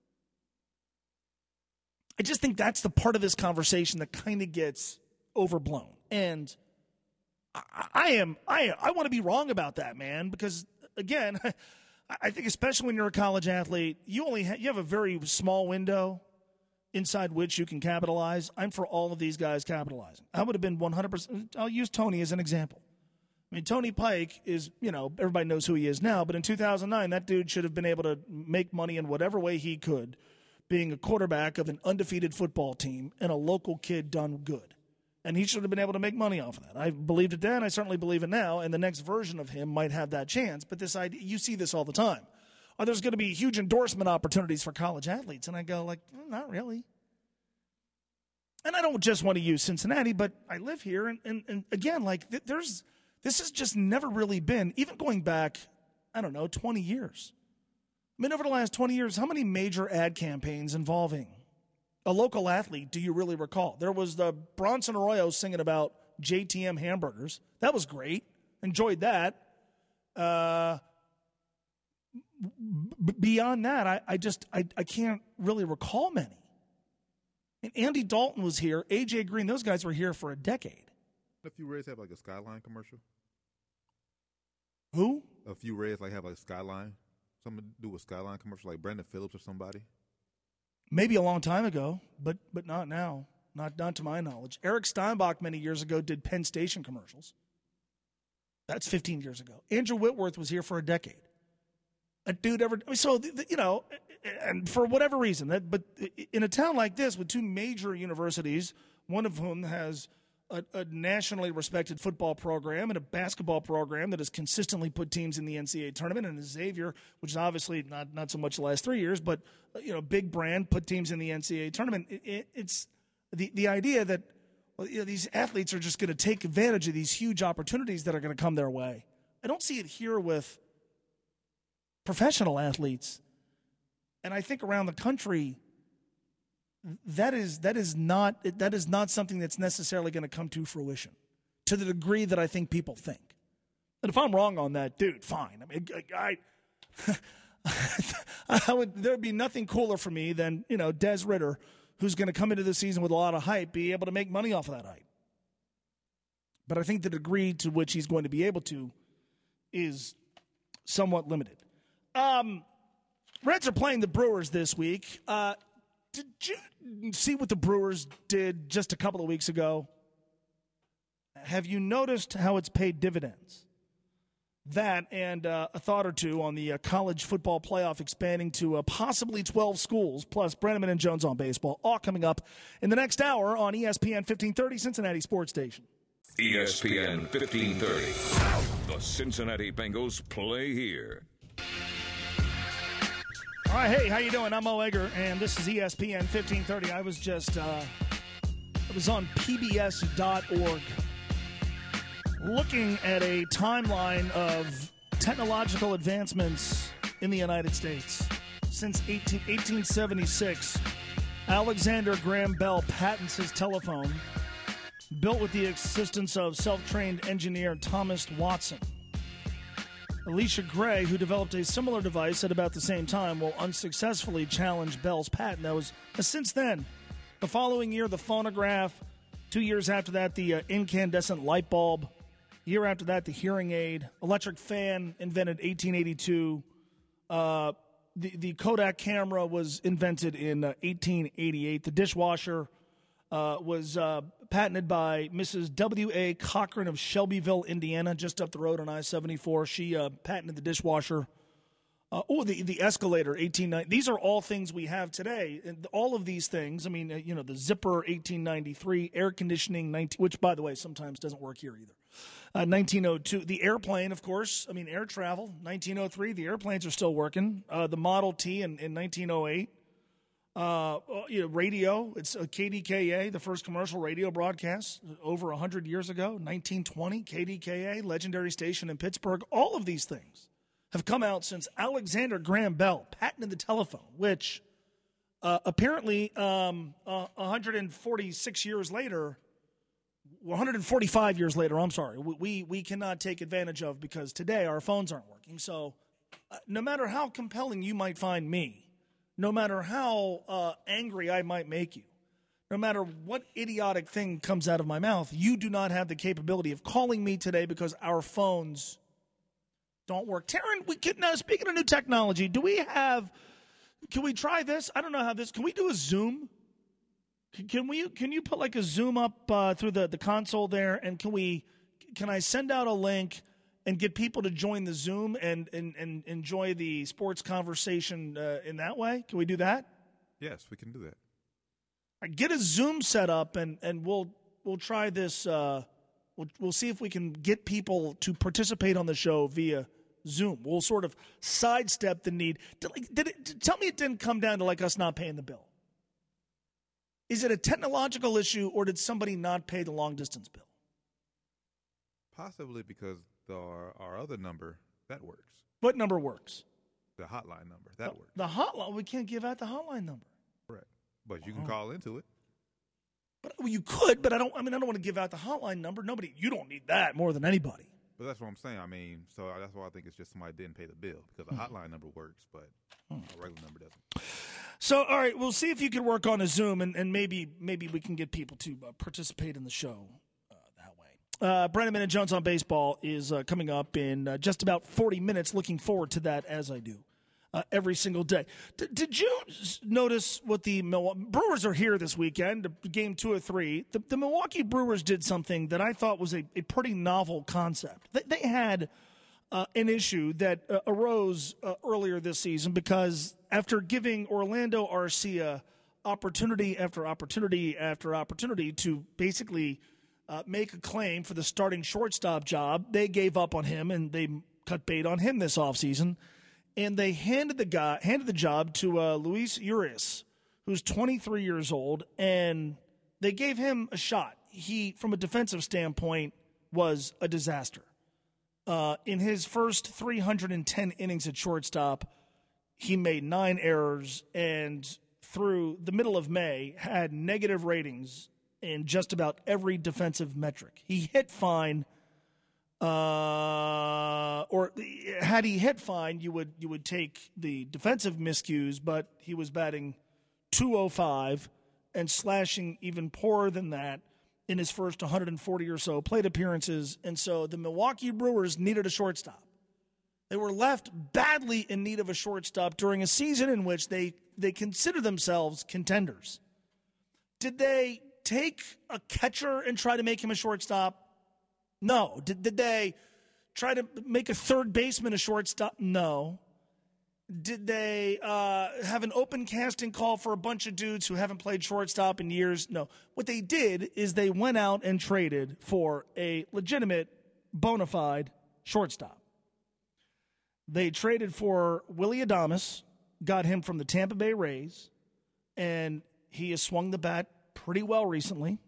I just think that's the part of this conversation that kind of gets overblown. And I, I am I I want to be wrong about that, man, because again, I think especially when you're a college athlete, you only ha- you have a very small window inside which you can capitalize. I'm for all of these guys capitalizing. I would have been one hundred percent. I'll use Tony as an example. I mean, Tony Pike is, you know, everybody knows who he is now, but in two thousand nine, that dude should have been able to make money in whatever way he could, being a quarterback of an undefeated football team and a local kid done good. And he should have been able to make money off of that. I believed it then. I certainly believe it now. And the next version of him might have that chance. But this idea, you see this all the time. Oh, there's going to be huge endorsement opportunities for college athletes. And I go like, mm, not really. And I don't just want to use Cincinnati, but I live here. And, and, and again, like th- there's this has just never really been, even going back, I don't know, twenty years. I mean, over the last twenty years, how many major ad campaigns involving a local athlete do you really recall? There was the Bronson Arroyo singing about J T M hamburgers. That was great. Enjoyed that. Uh, b- beyond that, I, I just I, I can't really recall many. And Andy Dalton was here. A J Green, those guys were here for a decade. A few Rays have like a Skyline commercial. Who? A few Rays like have like a Skyline. Something to do with Skyline commercial, like Brandon Phillips or somebody. Maybe a long time ago, but but not now. Not, not to my knowledge. Eric Steinbach many years ago did Penn Station commercials. That's fifteen years ago. Andrew Whitworth was here for a decade. A dude ever – so, the, the, you know, and for whatever reason, that but in a town like this with two major universities, one of whom has a, a nationally respected football program and a basketball program that has consistently put teams in the N C double A tournament, and Xavier, which is obviously not not so much the last three years, but you know, big brand, put teams in the N C double A tournament. It, it, it's the the idea that well, you know, these athletes are just going to take advantage of these huge opportunities that are going to come their way. I don't see it here with professional athletes. And I think around the country, that is that is not that is not something that's necessarily going to come to fruition to the degree that I think people think. And if I'm wrong on that, dude, fine. I mean, I, I would there'd be nothing cooler for me than, you know, Des Ridder, who's going to come into the season with a lot of hype, be able to make money off of that hype. But I think the degree to which he's going to be able to is somewhat limited. Um. Reds are playing the Brewers this week. Uh, did you see what the Brewers did just a couple of weeks ago? Have you noticed how it's paid dividends? That and uh, a thought or two on the uh, college football playoff expanding to uh, possibly twelve schools, plus Brenneman and Jones on baseball, all coming up in the next hour on E S P N fifteen thirty, Cincinnati Sports Station. E S P N fifteen thirty. The Cincinnati Bengals play here. All right, hey, how you doing? I'm Mo Egger, and this is E S P N fifteen thirty. I was just, uh, I was on P B S dot org looking at a timeline of technological advancements in the United States. Since eighteen seventy-six, Alexander Graham Bell patents his telephone, built with the assistance of self-trained engineer Thomas Watson. Alicia Gray, who developed a similar device at about the same time, will unsuccessfully challenge Bell's patent. That was uh, since then. The following year, the phonograph. Two years after that, the uh, incandescent light bulb. A year after that, the hearing aid. Electric fan, invented eighteen eighty-two. Uh, the, the Kodak camera was invented in uh, eighteen eighty-eight. The dishwasher uh, was uh, patented by Missus W A Cochran of Shelbyville, Indiana, just up the road on I seventy-four. She uh, patented the dishwasher. Uh, oh, the the escalator, eighteen ninety. These are all things we have today. And all of these things, I mean, uh, you know, the zipper, eighteen ninety-three, air conditioning, nineteen, which, by the way, sometimes doesn't work here either. Uh, nineteen oh two, the airplane, of course, I mean, air travel, nineteen oh three, the airplanes are still working. Uh, the Model T in, in nineteen oh eight. Uh, you know, radio, it's a K D K A, the first commercial radio broadcast over one hundred years ago, nineteen twenty, K D K A, legendary station in Pittsburgh. All of these things have come out since Alexander Graham Bell patented the telephone, which uh, apparently um, uh, one hundred forty-six years later, one hundred forty-five years later, I'm sorry, we, we cannot take advantage of because today our phones aren't working. So uh, no matter how compelling you might find me, no matter how uh, angry I might make you, no matter what idiotic thing comes out of my mouth, you do not have the capability of calling me today because our phones don't work. Taryn, we can, now, speaking of new technology, do we have, can we try this? I don't know how this, can we do a Zoom? Can, can we, can you put like a Zoom up uh, through the, the console there, and can we, can I send out a link and get people to join the Zoom and, and, and enjoy the sports conversation uh, in that way? Can we do that? Yes, we can do that. All right, get a Zoom set up, and, and we'll we'll try this. Uh, we'll we'll see if we can get people to participate on the show via Zoom. We'll sort of sidestep the need. Did, like, did it, tell me it didn't come down to like us not paying the bill. Is it a technological issue, or did somebody not pay the long distance bill? Possibly because our, our other number, that works. What number works? The hotline number, that the, works. The hotline, we can't give out the hotline number. Correct. But you can oh. call into it. But well, you could, but I don't. I mean, I don't want to give out the hotline number. Nobody, you don't need that more than anybody. But that's what I'm saying. I mean, so that's why I think it's just somebody didn't pay the bill because the hmm. hotline number works, but hmm. a regular number doesn't. So, all right, we'll see if you can work on a Zoom, and, and maybe maybe we can get people to uh, participate in the show. Uh, Brenneman and Jones on baseball is uh, coming up in uh, just about forty minutes. Looking forward to that, as I do uh, every single day. D- did you notice what the Milwaukee Brewers are here this weekend, game two or three? The, the Milwaukee Brewers did something that I thought was a, a pretty novel concept. They, they had uh, an issue that uh, arose uh, earlier this season because after giving Orlando Arcia opportunity after opportunity after opportunity to basically uh, make a claim for the starting shortstop job, they gave up on him and they cut bait on him this offseason. And they handed the guy handed the job to uh, Luis Urias, who's twenty-three years old, and they gave him a shot. He, from a defensive standpoint, was a disaster. Uh, in his first three hundred ten innings at shortstop, he made nine errors, and through the middle of May, had negative ratings in just about every defensive metric. He hit fine. Uh, or had he hit fine, you would you would take the defensive miscues, but he was batting two oh five and slashing even poorer than that in his first one hundred forty or so plate appearances. And so the Milwaukee Brewers needed a shortstop. They were left badly in need of a shortstop during a season in which they, they consider themselves contenders. Did they take a catcher and try to make him a shortstop? No. Did, did they try to make a third baseman a shortstop? No. Did they uh, have an open casting call for a bunch of dudes who haven't played shortstop in years? No. What they did is they went out and traded for a legitimate, bona fide shortstop. They traded for Willy Adames, got him from the Tampa Bay Rays, and he has swung the bat pretty well recently.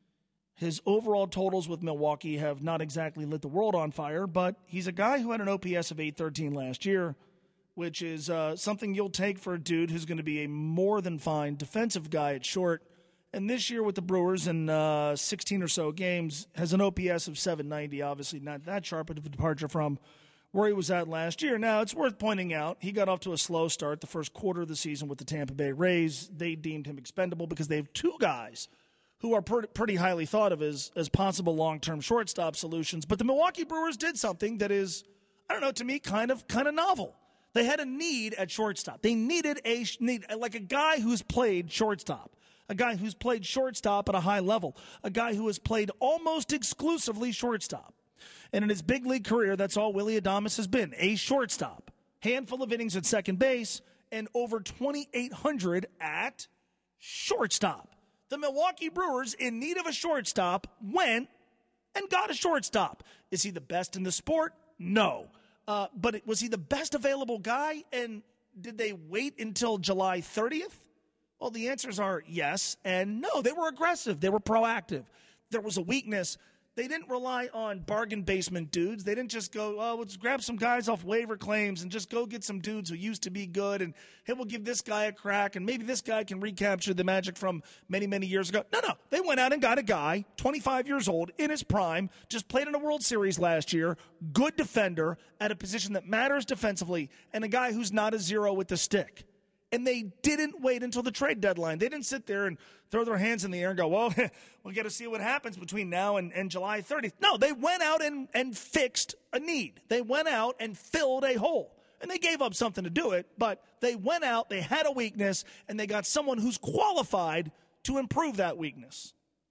His overall totals with Milwaukee have not exactly lit the world on fire, but he's a guy who had an O P S of eight thirteen last year, which is uh, something you'll take for a dude who's going to be a more than fine defensive guy at short. And this year with the Brewers in uh, sixteen or so games, has an O P S of seven ninety, obviously not that sharp of a departure from where he was at last year. Now, it's worth pointing out, he got off to a slow start the first quarter of the season with the Tampa Bay Rays. They deemed him expendable because they have two guys who are pretty highly thought of as, as possible long-term shortstop solutions. But the Milwaukee Brewers did something that is, I don't know, to me, kind of kind of novel. They had a need at shortstop. They needed a need like a guy who's played shortstop, a guy who's played shortstop at a high level, a guy who has played almost exclusively shortstop. And in his big league career, that's all Willy Adames has been, a shortstop. Handful of innings at second base and over twenty-eight hundred at shortstop. The Milwaukee Brewers, in need of a shortstop, went and got a shortstop. Is he the best in the sport? No. Uh, but was he the best available guy? And did they wait until July thirtieth? Well, the answers are yes and no. They were aggressive. They were proactive. There was a weakness. They didn't rely on bargain basement dudes. They didn't just go, oh, let's grab some guys off waiver claims and just go get some dudes who used to be good, and hey, we'll give this guy a crack, and maybe this guy can recapture the magic from many, many years ago. No, no. They went out and got a guy, twenty-five years old, in his prime, just played in a World Series last year, good defender at a position that matters defensively, and a guy who's not a zero with the stick. And they didn't wait until the trade deadline. They didn't sit there and throw their hands in the air and go, well, we'll get to see what happens between now and, and July thirtieth. No, they went out and, and fixed a need. They went out and filled a hole. And they gave up something to do it, but they went out, they had a weakness, and they got someone who's qualified to improve that weakness.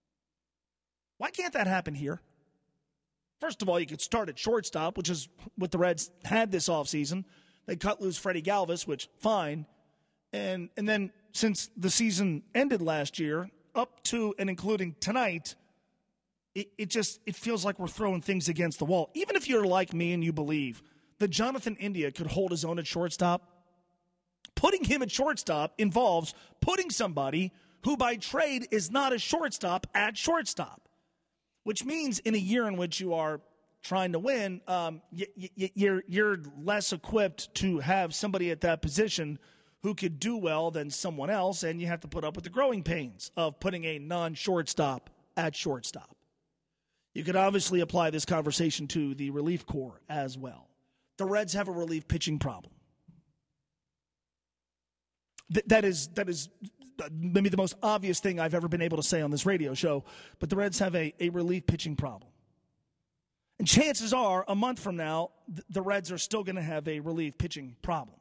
Why can't that happen here? First of all, you could start at shortstop, which is what the Reds had this offseason. They cut loose Freddie Galvis, which, fine. And and then since the season ended last year, up to and including tonight, it, it just it feels like we're throwing things against the wall. Even if you're like me and you believe that Jonathan India could hold his own at shortstop, putting him at shortstop involves putting somebody who by trade is not a shortstop at shortstop, which means in a year in which you are trying to win, um, y- y- you're you're less equipped to have somebody at that position who could do well than someone else, and you have to put up with the growing pains of putting a non-shortstop at shortstop. You could obviously apply this conversation to the relief corps as well. The Reds have a relief pitching problem. Th- that is that is maybe the most obvious thing I've ever been able to say on this radio show, but the Reds have a, a relief pitching problem. And chances are, a month from now, th- the Reds are still going to have a relief pitching problem.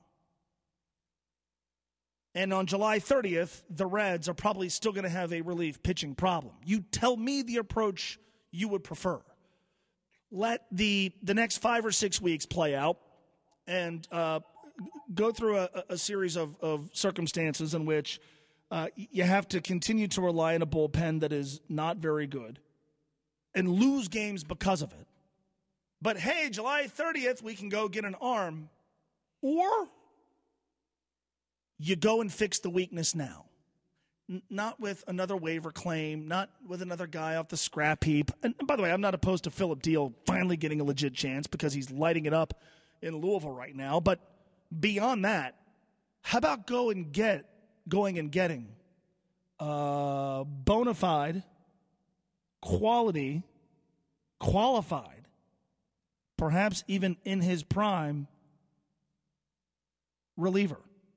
And on July thirtieth, the Reds are probably still going to have a relief pitching problem. You tell me the approach you would prefer. let the the next five or six weeks play out and uh, go through a, a series of, of circumstances in which uh, you have to continue to rely on a bullpen that is not very good and lose games because of it. But, hey, July thirtieth, we can go get an arm. Or you go and fix the weakness now. N- not with another waiver claim, not with another guy off the scrap heap. And, and by the way, I'm not opposed to Phillip Deal finally getting a legit chance because he's lighting it up in Louisville right now. But beyond that, how about go and get, going and getting uh, bona fide, quality, qualified, perhaps even in his prime, reliever?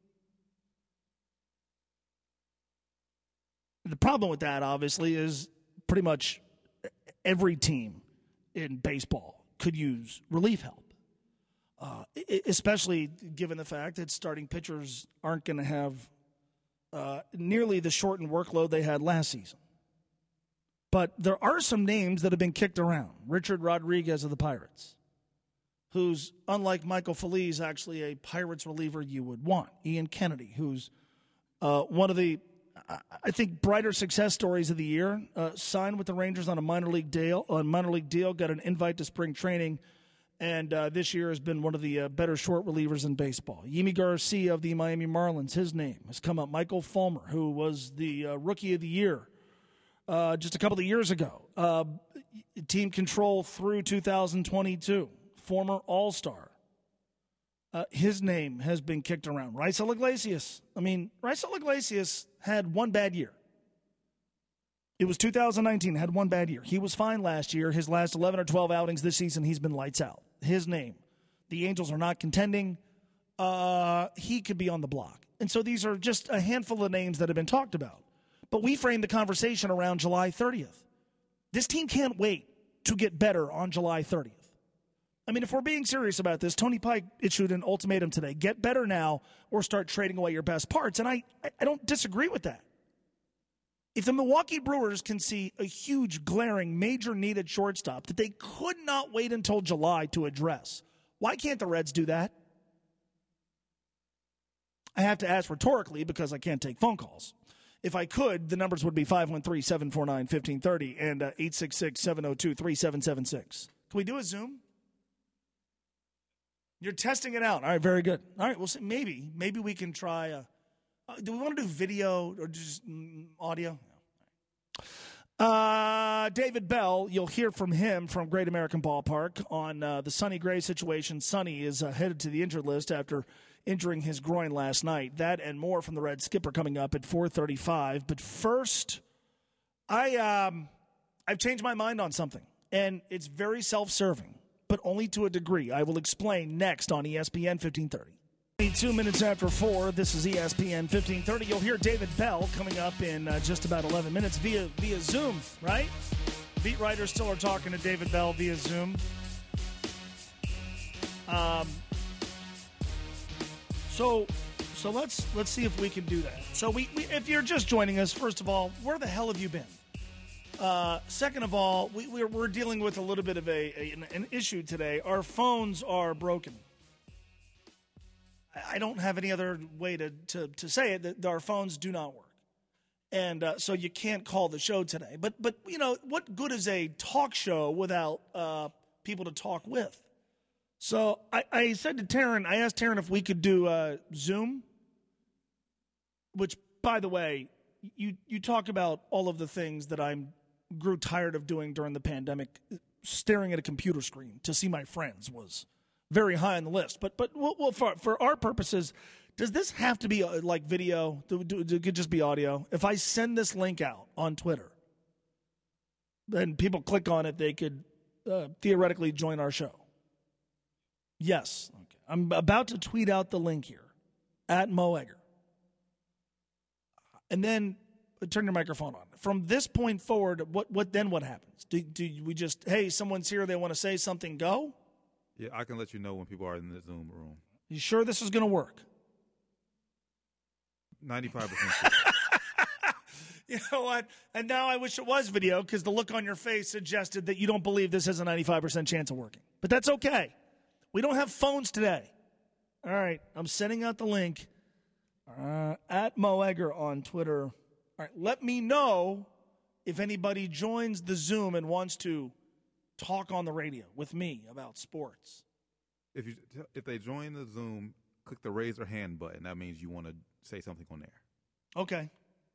The problem with that, obviously, is pretty much every team in baseball could use relief help, uh, especially given the fact that starting pitchers aren't going to have uh, nearly the shortened workload they had last season. But there are some names that have been kicked around. Richard Rodriguez of the Pirates, who's, unlike Michael Feliz, actually a Pirates reliever you would want. Ian Kennedy, who's uh, one of the, I think, brighter success stories of the year. Uh, signed with the Rangers on a minor league deal, on minor league deal, got an invite to spring training, and uh, this year has been one of the uh, better short relievers in baseball. Yimi Garcia of the Miami Marlins, his name has come up. Michael Fulmer, who was the uh, Rookie of the Year uh, just a couple of years ago. Uh, team control through two thousand twenty-two. Former All-Star. Uh, his name has been kicked around. Raisel Iglesias. I mean, Raisel Iglesias had one bad year. It was two thousand nineteen, had one bad year. He was fine last year. His last eleven or twelve outings this season, he's been lights out. His name. The Angels are not contending. Uh, he could be on the block. And so these are just a handful of names that have been talked about. But we framed the conversation around July thirtieth. This team can't wait to get better on July thirtieth. I mean, if we're being serious about this, Tony Pike issued an ultimatum today. Get better now or start trading away your best parts. And I, I don't disagree with that. If the Milwaukee Brewers can see a huge, glaring, major needed shortstop that they could not wait until July to address, why can't the Reds do that? I have to ask rhetorically because I can't take phone calls. If I could, the numbers would be five one three, seven four nine, one five three zero and uh, eight six six, seven oh two, three seven seven six. Can we do a Zoom? You're testing it out. All right, very good. All right, we'll see. Maybe. Maybe we can try. A, uh, do we want to do video or just mm, audio? Uh, David Bell, you'll hear from him from Great American Ballpark on uh, the Sonny Gray situation. Sonny is uh, headed to the injured list after injuring his groin last night. That and more from the Red Skipper coming up at four thirty-five. But first, I, um, I've changed my mind on something, and it's very self-serving, but only to a degree. I will explain next on E S P N fifteen thirty. Two minutes after four, this is E S P N fifteen thirty. You'll hear David Bell coming up in uh, just about eleven minutes via via Zoom, right? Beat writers still are talking to David Bell via Zoom. Um. So, so let's let's see if we can do that. So, we, we if you're just joining us, first of all, where the hell have you been? Uh, second of all, we, we're, we're dealing with a little bit of a, a an, an issue today. Our phones are broken. I, I don't have any other way to, to, to say it, that our phones do not work. And uh, so you can't call the show today. But, but you know, what good is a talk show without uh, people to talk with? So I, I said to Taryn, I asked Taryn if we could do uh, Zoom, which, by the way, you, you talk about all of the things that I'm grew tired of doing during the pandemic. Staring at a computer screen to see my friends was very high on the list. But but we'll, we'll, for, for our purposes, does this have to be uh, like video? Do, do, do, it could just be audio? If I send this link out on Twitter, then people click on it, they could uh, theoretically join our show. Yes. Okay. I'm about to tweet out the link here at Mo Egger. And then turn your microphone on. From this point forward, what, what then what happens? Do, do we just, hey, someone's here, they want to say something, go? Yeah, I can let you know when people are in the Zoom room. You sure this is going to work? ninety-five percent sure. You know what? And now I wish it was video because the look on your face suggested that you don't believe this has a ninety-five percent chance of working. But that's okay. We don't have phones today. All right, I'm sending out the link uh, at Mo Egger on Twitter. All right, let me know if anybody joins the Zoom and wants to talk on the radio with me about sports. If you if they join the Zoom, click the raise your hand button. That means you want to say something on there. Okay.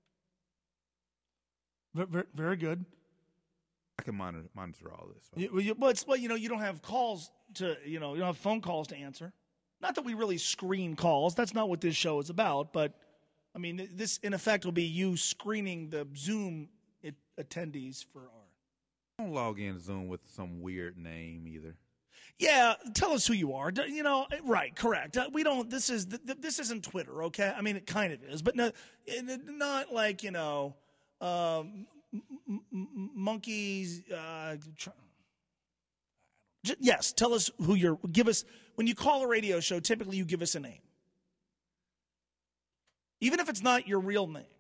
Very, very good. I can monitor monitor all this. You, you, well, it's, well, you know, you don't have calls to, you know, you don't have phone calls to answer. Not that we really screen calls. That's not what this show is about. But, I mean, this, in effect, will be you screening the Zoom it, attendees for our. Don't log in to Zoom with some weird name either. Yeah, tell us who you are. You know, right, correct. We don't, this is, this isn't Twitter, okay? I mean, it kind of is. But no, not like, you know, um, m- m- monkeys. Uh, tr- yes, tell us who you're. Give us when you call a radio show. Typically, you give us a name, even if it's not your real name.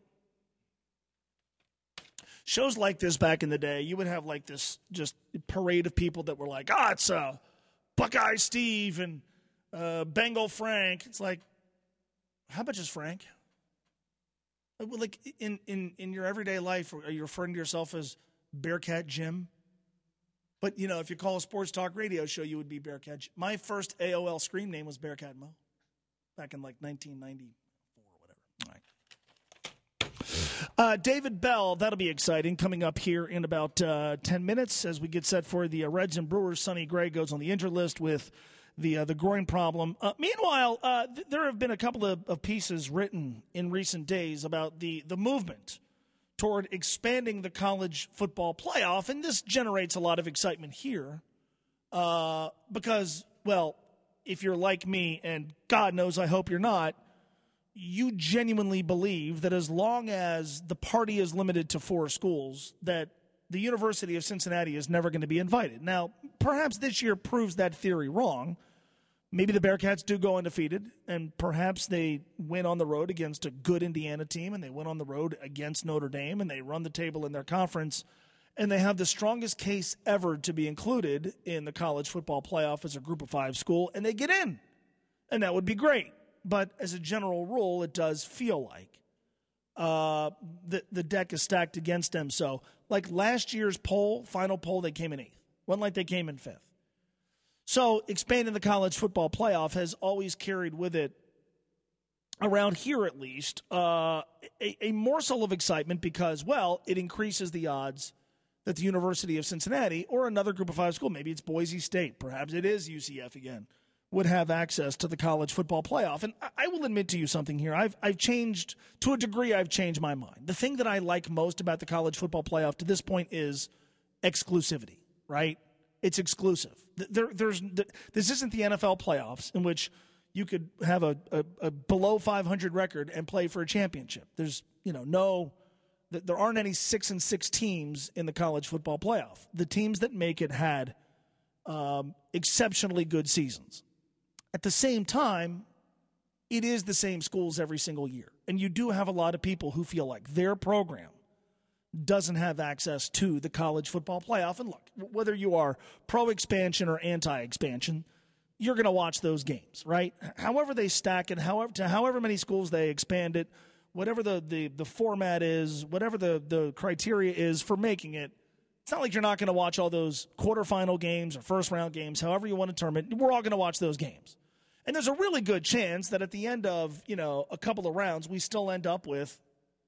Shows like this back in the day, you would have like this just parade of people that were like, "Ah, oh, it's uh, Buckeye Steve and uh, Bengal Frank." It's like, how much is Frank? Like in, in, in your everyday life, are you referring to yourself as Bearcat Jim? But, you know, if you call a sports talk radio show, you would be Bearcat Jim. My first A O L screen name was Bearcat Mo back in like nineteen ninety-four or whatever. All right. Uh, David Bell, that'll be exciting, coming up here in about uh, ten minutes as we get set for the uh, Reds and Brewers. Sonny Gray goes on the injured list with the uh, the groin problem. Uh, meanwhile, uh, th- there have been a couple of, of pieces written in recent days about the, the movement toward expanding the college football playoff, and this generates a lot of excitement here uh, because, well, if you're like me, and God knows I hope you're not, you genuinely believe that as long as the party is limited to four schools, that the University of Cincinnati is never going to be invited. Now, perhaps this year proves that theory wrong. Maybe the Bearcats do go undefeated, and perhaps they win on the road against a good Indiana team, and they win on the road against Notre Dame, and they run the table in their conference, and they have the strongest case ever to be included in the college football playoff as a group of five school, and they get in. And that would be great. But as a general rule, it does feel like uh, the, the deck is stacked against them. So, like last year's poll, final poll, they came in eighth. Wasn't like they came in fifth. So expanding the college football playoff has always carried with it, around here at least, uh, a, a morsel of excitement because, well, it increases the odds that the University of Cincinnati or another group of five school, maybe it's Boise State, perhaps it is U C F again, would have access to the college football playoff. And I will admit to you something here. I've I've changed, to a degree, I've changed my mind. The thing that I like most about the college football playoff to this point is exclusivity, right? It's exclusive. There, there's this isn't the N F L playoffs in which you could have a, a, a below five hundred record and play for a championship. There's, you know, no, there aren't any six and six teams in the college football playoff. The teams that make it had um, exceptionally good seasons. At the same time, it is the same schools every single year. And you do have a lot of people who feel like their program doesn't have access to the college football playoff. And look, whether you are pro-expansion or anti-expansion, you're going to watch those games, right? However they stack it, however to however many schools they expand it, whatever the, the, the format is, whatever the, the criteria is for making it, it's not like you're not going to watch all those quarterfinal games or first-round games, however you want to term it. We're all going to watch those games. And there's a really good chance that at the end of, you know, a couple of rounds, we still end up with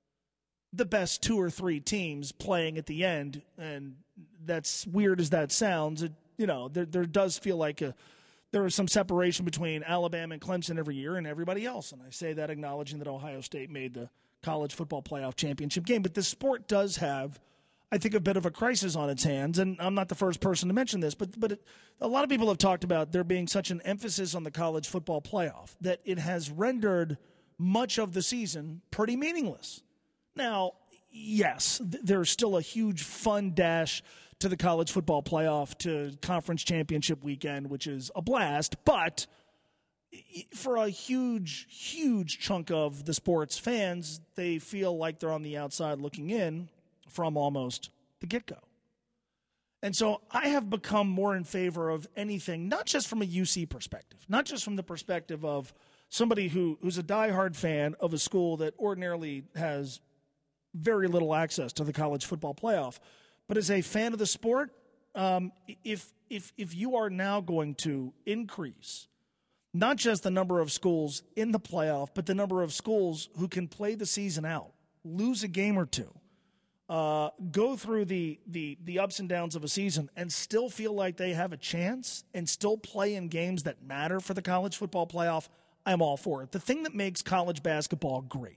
the best two or three teams playing at the end. And that's weird as that sounds. It, you know, there, there does feel like a, there is some separation between Alabama and Clemson every year and everybody else. And I say that acknowledging that Ohio State made the college football playoff championship game. But the sport does have, I think, a bit of a crisis on its hands. And I'm not the first person to mention this, but but it, a lot of people have talked about there being such an emphasis on the college football playoff that it has rendered much of the season pretty meaningless. Now, yes, th- there's still a huge fun dash to the college football playoff, to conference championship weekend, which is a blast. But for a huge, huge chunk of the sports fans, they feel like they're on the outside looking in from almost the get-go. And so I have become more in favor of anything, not just from a U C perspective, not just from the perspective of somebody who, who's a diehard fan of a school that ordinarily has very little access to the college football playoff, but as a fan of the sport, um, if if if you are now going to increase not just the number of schools in the playoff, but the number of schools who can play the season out, lose a game or two, uh, go through the, the the ups and downs of a season and still feel like they have a chance and still play in games that matter for the college football playoff, I'm all for it. The thing that makes college basketball great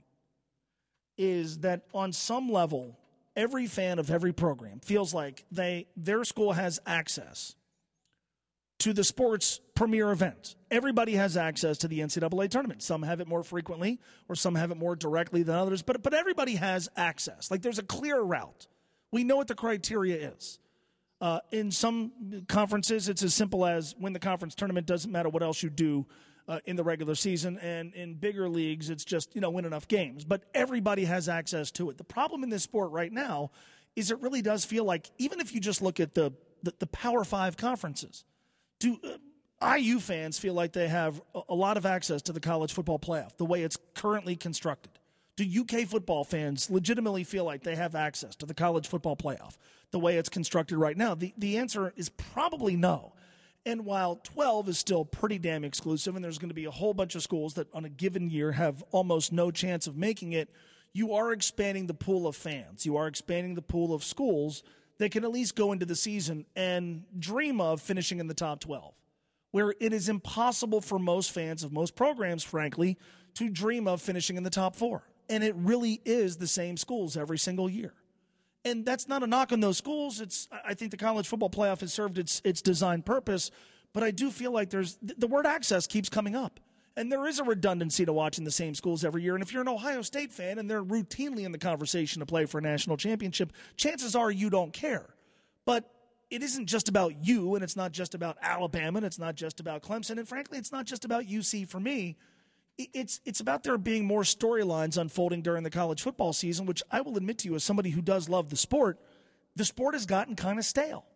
is that on some level, every fan of every program feels like they their school has access to the sport's premier event. Everybody has access to the N C double A tournament. Some have it more frequently or some have it more directly than others, but but everybody has access. Like there's a clear route. We know what the criteria is. Uh, in some conferences, it's as simple as win the conference tournament, doesn't matter what else you do uh, in the regular season. And in bigger leagues, it's just, you know, win enough games. But everybody has access to it. The problem in this sport right now is it really does feel like, even if you just look at the the, the Power Five conferences, do uh, I U fans feel like they have a, a lot of access to the college football playoff, the way it's currently constructed? Do U K football fans legitimately feel like they have access to the college football playoff, the way it's constructed right now? The the answer is probably no. And while twelve is still pretty damn exclusive, and there's going to be a whole bunch of schools that on a given year have almost no chance of making it, you are expanding the pool of fans. You are expanding the pool of schools that can at least go into the season and dream of finishing in the top twelve, where it is impossible for most fans of most programs, frankly, to dream of finishing in the top four. And it really is the same schools every single year. And that's not a knock on those schools. It's I think the college football playoff has served its its design purpose, but I do feel like there's the word access keeps coming up. And there is a redundancy to watching the same schools every year. And if you're an Ohio State fan and they're routinely in the conversation to play for a national championship, chances are you don't care. But it isn't just about you, and it's not just about Alabama, and it's not just about Clemson, and frankly, it's not just about U C for me. It's it's about there being more storylines unfolding during the college football season, which I will admit to you as somebody who does love the sport, the sport has gotten kind of stale.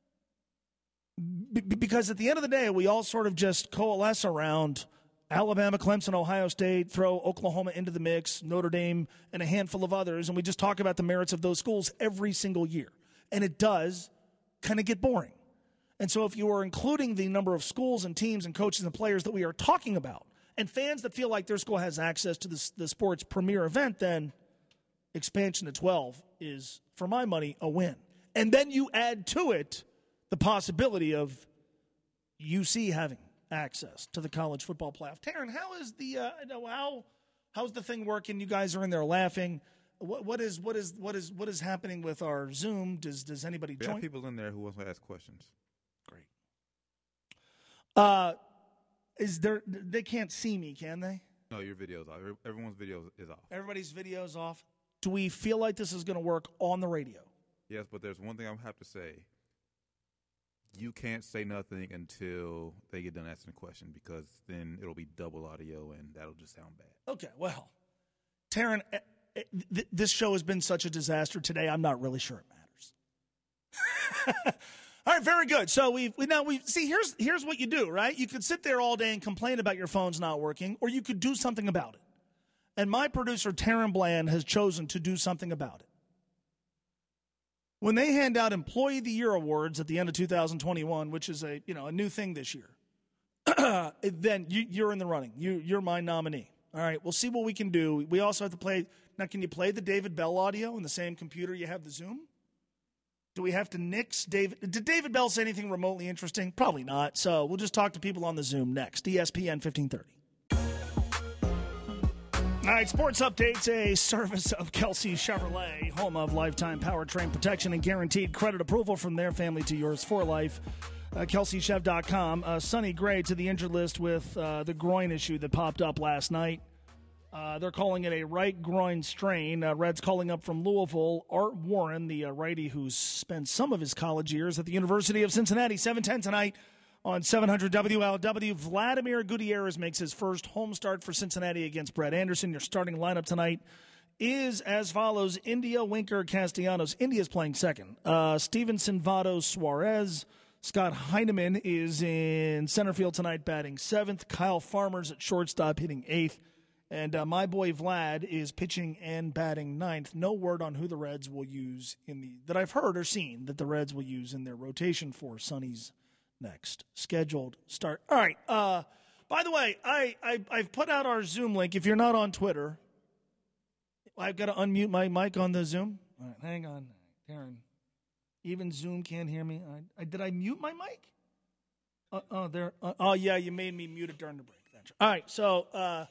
B- because at the end of the day, we all sort of just coalesce around Alabama, Clemson, Ohio State, throw Oklahoma into the mix, Notre Dame, and a handful of others, and we just talk about the merits of those schools every single year. And it does kind of get boring. And so if you are including the number of schools and teams and coaches and players that we are talking about, and fans that feel like their school has access to the, the sport's premier event, then expansion to twelve is, for my money, a win. And then you add to it the possibility of U C having access to the college football playoff. Taryn, how is the uh, how how's the thing working? You guys are in there laughing. What, what is what is what is what is happening with our Zoom? Does does anybody We join? have people in there who want to ask questions. Great. Uh, is there? They can't see me, can they? No, your video's off. Everyone's video is off. Everybody's video's off. Do we feel like this is going to work on the radio? Yes, but there's one thing I have to say. You can't say nothing until they get done asking a question, because then it'll be double audio and that'll just sound bad. Okay, well, Taryn, eh, eh, th- this show has been such a disaster today, I'm not really sure it matters. All right, very good. So we we now we see here's here's what you do, right? You could sit there all day and complain about your phone's not working, or you could do something about it. And my producer Taryn Bland has chosen to do something about it. When they hand out Employee of the Year awards at the end of two thousand twenty-one, which is a you know a new thing this year, then you, you're in the running. You you're my nominee. All right, we'll see what we can do. We also have to play. Now, can you play the David Bell audio in the same computer you have the Zoom? Do we have to nix David? Did David Bell say anything remotely interesting? Probably not. So we'll just talk to people on the Zoom next. E S P N fifteen thirty. All right, sports updates, a service of Kelsey Chevrolet, home of lifetime powertrain protection and guaranteed credit approval from their family to yours for life. Uh, Kelsey Chev dot com. Uh, Sonny Gray to the injured list with uh, the groin issue that popped up last night. Uh, they're calling it a right groin strain. Uh, Reds calling up from Louisville, Art Warren, the uh, righty who's spent some of his college years at the University of Cincinnati. seven ten tonight on seven hundred W L W. Vladimir Gutierrez makes his first home start for Cincinnati against Brett Anderson. Your starting lineup tonight is as follows: India, Winker, Castellanos. India's playing second. Uh, Stevenson, Votto, Suarez. Scott Heineman is in center field tonight, batting seventh. Kyle Farmer's at shortstop, hitting eighth. And uh, my boy Vlad is pitching and batting ninth. No word on who the Reds will use in the that I've heard or seen that the Reds will use in their rotation for Sonny's next scheduled start. All right. Uh, by the way, I, I I've put out our Zoom link. If you're not on Twitter, I've got to unmute my mic on the Zoom. All right, hang on, Darren. Even Zoom can't hear me. I, I, did I mute my mic? Uh, oh, there. Uh, oh, yeah, you made me mute it during the break. That's right. All right, so uh,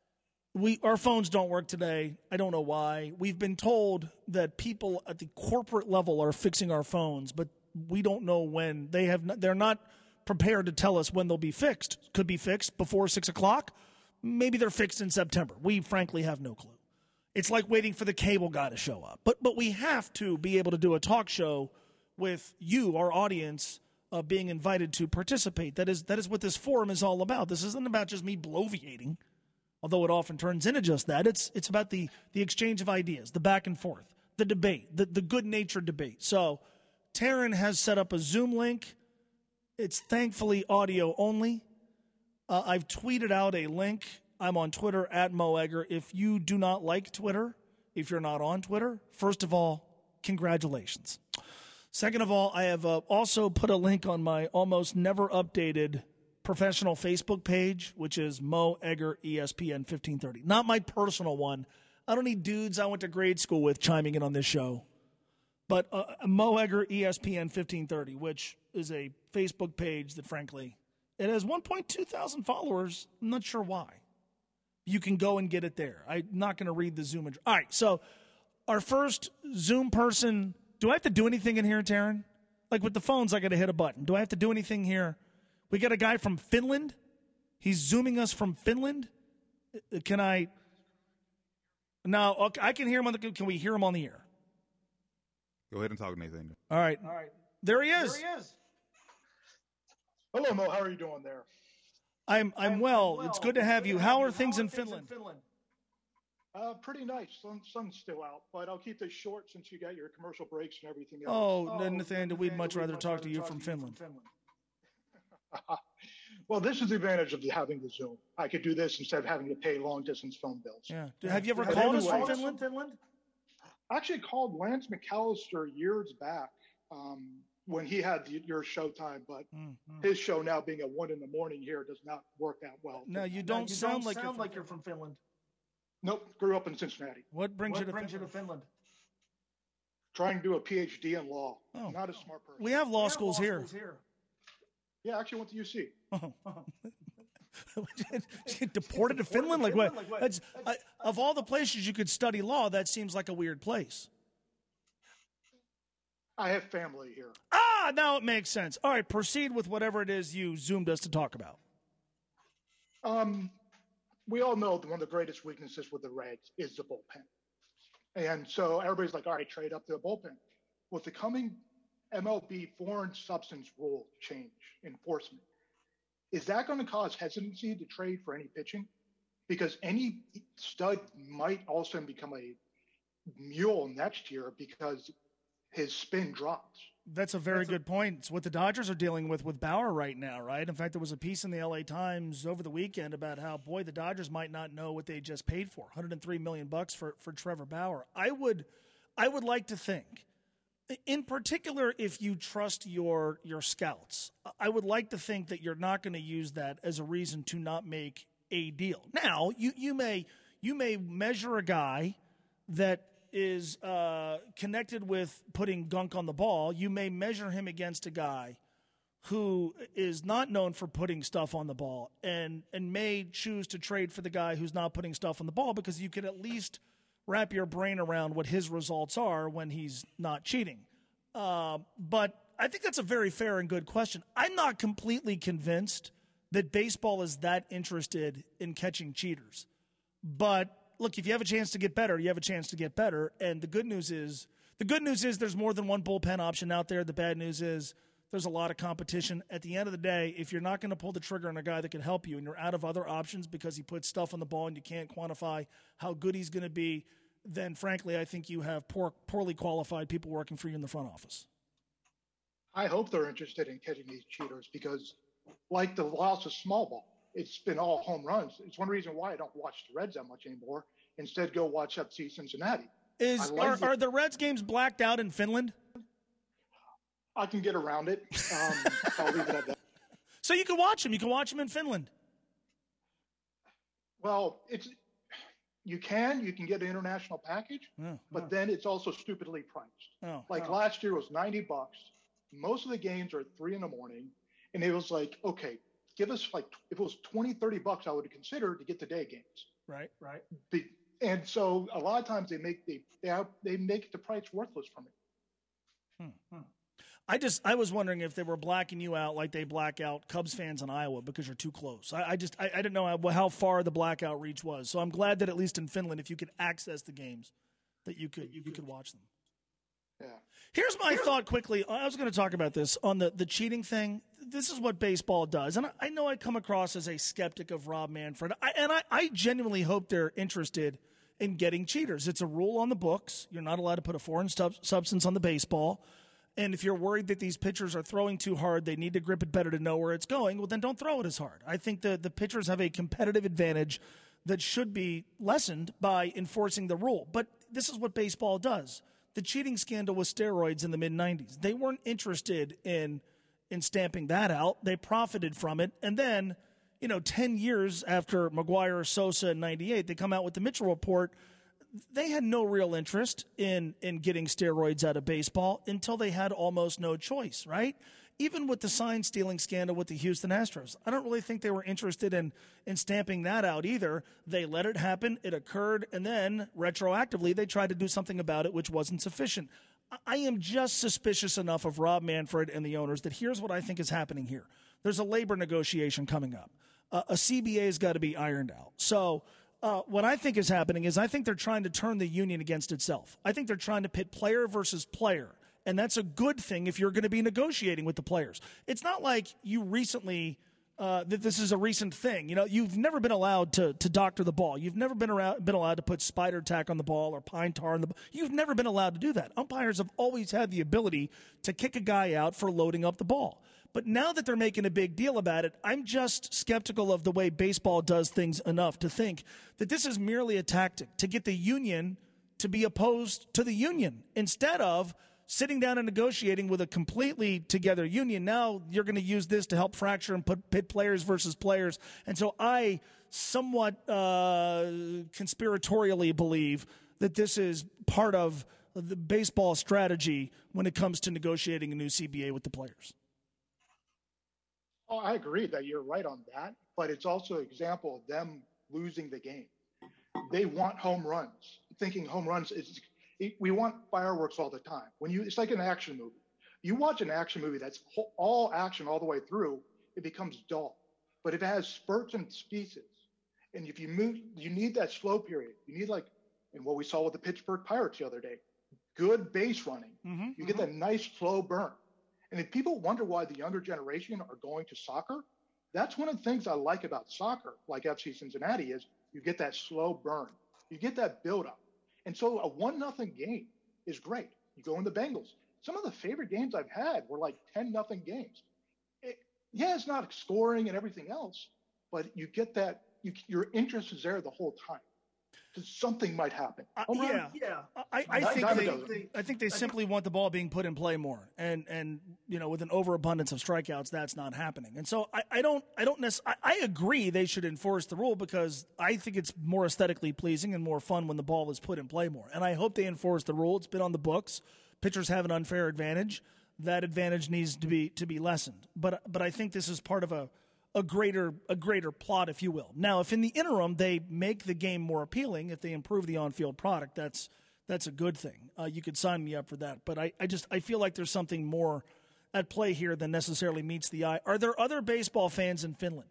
we our phones don't work today. I don't know why. We've been told that people at the corporate level are fixing our phones, but we don't know when. They have. Not, they're not prepared to tell us when they'll be fixed. Could be fixed before six o'clock. Maybe they're fixed in September. We frankly have no clue. It's like waiting for the cable guy to show up. But but we have to be able to do a talk show with you, our audience, uh, being invited to participate. That is that is what this forum is all about. This isn't about just me bloviating, although it often turns into just that. It's it's about the the exchange of ideas, the back and forth, the debate, the, the good-natured debate. So Taryn has set up a Zoom link. It's thankfully audio only. Uh, I've tweeted out a link. I'm on Twitter, at Mo Egger. If you do not like Twitter, if you're not on Twitter, first of all, congratulations. Second of all, I have uh, also put a link on my almost never updated professional Facebook page, which is Mo Egger E S P N fifteen thirty. Not my personal one. I don't need dudes I went to grade school with chiming in on this show. But uh, Mo Egger E S P N fifteen thirty, which is a Facebook page that, frankly, it has one point two thousand followers. I'm not sure why. You can go and get it there. I'm not going to read the Zoom address. All right, so our first Zoom person. Do I have to do anything in here, Taryn? Like with the phones, I got to hit a button. Do I have to do anything here? We got a guy from Finland. He's Zooming us from Finland. Can I? No, okay, I can hear him on the. Can we hear him on the air? Go ahead and talk, Nathan. All right. All right. There he is. There he is. Hello, Mo. How are you doing there? I'm I'm, I'm well. well. It's good to have you. How are things, How are in, things Finland? in Finland? Uh, pretty nice. Sun, sun's still out, but I'll keep this short since you got your commercial breaks and everything else. Oh, oh Nathaniel, we'd much rather talk, talk to you talk from to Finland. You from Finland. Well, this is the advantage of having the Zoom. I could do this instead of having to pay long-distance phone bills. Yeah. Have you ever but called anyway, us from Finland? Finland? I actually called Lance McAllister years back um, when he had the, your showtime, but mm-hmm. his show now being at one in the morning here does not work that well. No, you don't, you sound, don't like, sound you're like you're from Finland. Nope, grew up in Cincinnati. What brings, what you, to brings you to Finland? Trying to do a P H D in law. Oh. Not a smart person. We have law, we schools, have law here. schools here. Yeah, I actually went to U C. Oh. Deported to Finland? Like what? Like what? That's, I, of all the places you could study law, that seems like a weird place. I have family here. Ah, now it makes sense. All right, proceed with whatever it is you Zoomed us to talk about. Um, we all know that one of the greatest weaknesses with the Reds is the bullpen. And so everybody's like, all right, trade up to the bullpen. With the coming M L B foreign substance rule change enforcement, is that going to cause hesitancy to trade for any pitching? Because any stud might also become a mule next year because his spin drops. That's a very That's good a, point. It's what the Dodgers are dealing with with Bauer right now, right? In fact, there was a piece in the L A Times over the weekend about how, boy, the Dodgers might not know what they just paid for, one hundred three million bucks for for Trevor Bauer. I would, I would like to think, in particular, if you trust your your scouts, I would like to think that you're not going to use that as a reason to not make a deal. Now, you you may you may measure a guy that is uh, connected with putting gunk on the ball. You may measure him against a guy who is not known for putting stuff on the ball and, and may choose to trade for the guy who's not putting stuff on the ball because you could at least wrap your brain around what his results are when he's not cheating. Uh, but I think that's a very fair and good question. I'm not completely convinced that baseball is that interested in catching cheaters. But look, if you have a chance to get better, you have a chance to get better. And the good news is, the good news is there's more than one bullpen option out there. The bad news is There's a lot of competition. At the end of the day, if you're not going to pull the trigger on a guy that can help you and you're out of other options because he puts stuff on the ball and you can't quantify how good he's going to be, then frankly, I think you have poor, poorly qualified people working for you in the front office. I hope they're interested in catching these cheaters because, like the loss of small ball, it's been all home runs. It's one reason why I don't watch the Reds that much anymore. Instead, go watch F C Cincinnati. Is like are, the, are the Reds games blacked out in Finland? I can get around it. Um, I'll leave it at that. So you can watch them. You can watch them in Finland. Well, it's you can you can get an international package, Oh, but oh. then it's also stupidly priced. Oh, Like oh. last year was ninety bucks. Most of the games are at three in the morning, and it was like, okay, give us like if it was twenty, thirty bucks, I would consider to get the day games. Right, right. Be, and so a lot of times they make the they have, they make the price worthless for me. Hmm, hmm. I just I was wondering if they were blacking you out like they black out Cubs fans in Iowa because you're too close. I, I just I, I didn't know how, how far the blackout reach was. So I'm glad that at least in Finland, if you could access the games, that you could you could watch them. Yeah. Here's my thought quickly. I was going to talk about this on the, the cheating thing. This is what baseball does. And I, I know I come across as a skeptic of Rob Manfred. I, and I, I genuinely hope they're interested in getting cheaters. It's a rule on the books. You're not allowed to put a foreign sub- substance on the baseball. And if you're worried that these pitchers are throwing too hard, they need to grip it better to know where it's going, well, then don't throw it as hard. I think the, the pitchers have a competitive advantage that should be lessened by enforcing the rule. But this is what baseball does. The cheating scandal with steroids in the mid nineties. They weren't interested in in stamping that out. They profited from it. And then, you know, ten years after McGuire, Sosa in ninety-eight, they come out with the Mitchell Report. They had no real interest in, in getting steroids out of baseball until they had almost no choice, right? Even with the sign stealing scandal with the Houston Astros, I don't really think they were interested in, in stamping that out either. They let it happen. It occurred. And then retroactively, they tried to do something about it, which wasn't sufficient. I am just suspicious enough of Rob Manfred and the owners that here's what I think is happening here. There's a labor negotiation coming up. Uh, a C B A has got to be ironed out. So uh, what I think is happening is I think they're trying to turn the union against itself. I think they're trying to pit player versus player. And that's a good thing if you're going to be negotiating with the players. It's not like you recently, uh, that this is a recent thing. You know, you've never been allowed to, to doctor the ball. You've never been around, been allowed to put spider tack on the ball or pine tar on the ball. You've never been allowed to do that. Umpires have always had the ability to kick a guy out for loading up the ball. But now that they're making a big deal about it, I'm just skeptical of the way baseball does things enough to think that this is merely a tactic to get the union to be opposed to the union instead of sitting down and negotiating with a completely together union. Now you're going to use this to help fracture and put pit players versus players. And so I somewhat uh, conspiratorially believe that this is part of the baseball strategy when it comes to negotiating a new C B A with the players. Oh, I agree that you're right on that, but it's also an example of them losing the game. They want home runs, thinking home runs is we want fireworks all the time. When you, it's like an action movie. You watch an action movie that's all action all the way through, it becomes dull. But if it has spurts and species, and if you move, you need that slow period. You need like, and what we saw with the Pittsburgh Pirates the other day, good base running. Mm-hmm, you mm-hmm. get that nice slow burn. And if people wonder why the younger generation are going to soccer, that's one of the things I like about soccer, like F C Cincinnati, is you get that slow burn. You get that buildup. And so a one nothing game is great. You go in the Bengals. Some of the favorite games I've had were like ten nothing games. It, yeah, it's not scoring and everything else, but you get that, you, your interest is there the whole time. Because something might happen. Uh, Home run? yeah, yeah. I, I Nine think times they, a dozen. I think they simply want the ball being put in play more, and and you know, with an overabundance of strikeouts, that's not happening. And so I, I don't I don't necessarily I, I agree they should enforce the rule because I think it's more aesthetically pleasing and more fun when the ball is put in play more. And I hope they enforce the rule. It's been on the books. Pitchers have an unfair advantage. That advantage needs to be to be lessened. But but I think this is part of a. a greater a greater plot, if you will. Now, if in the interim they make the game more appealing, if they improve the on-field product, that's that's a good thing. Uh, you could sign me up for that. But I, I just I feel like there's something more at play here than necessarily meets the eye. Are there other baseball fans in Finland?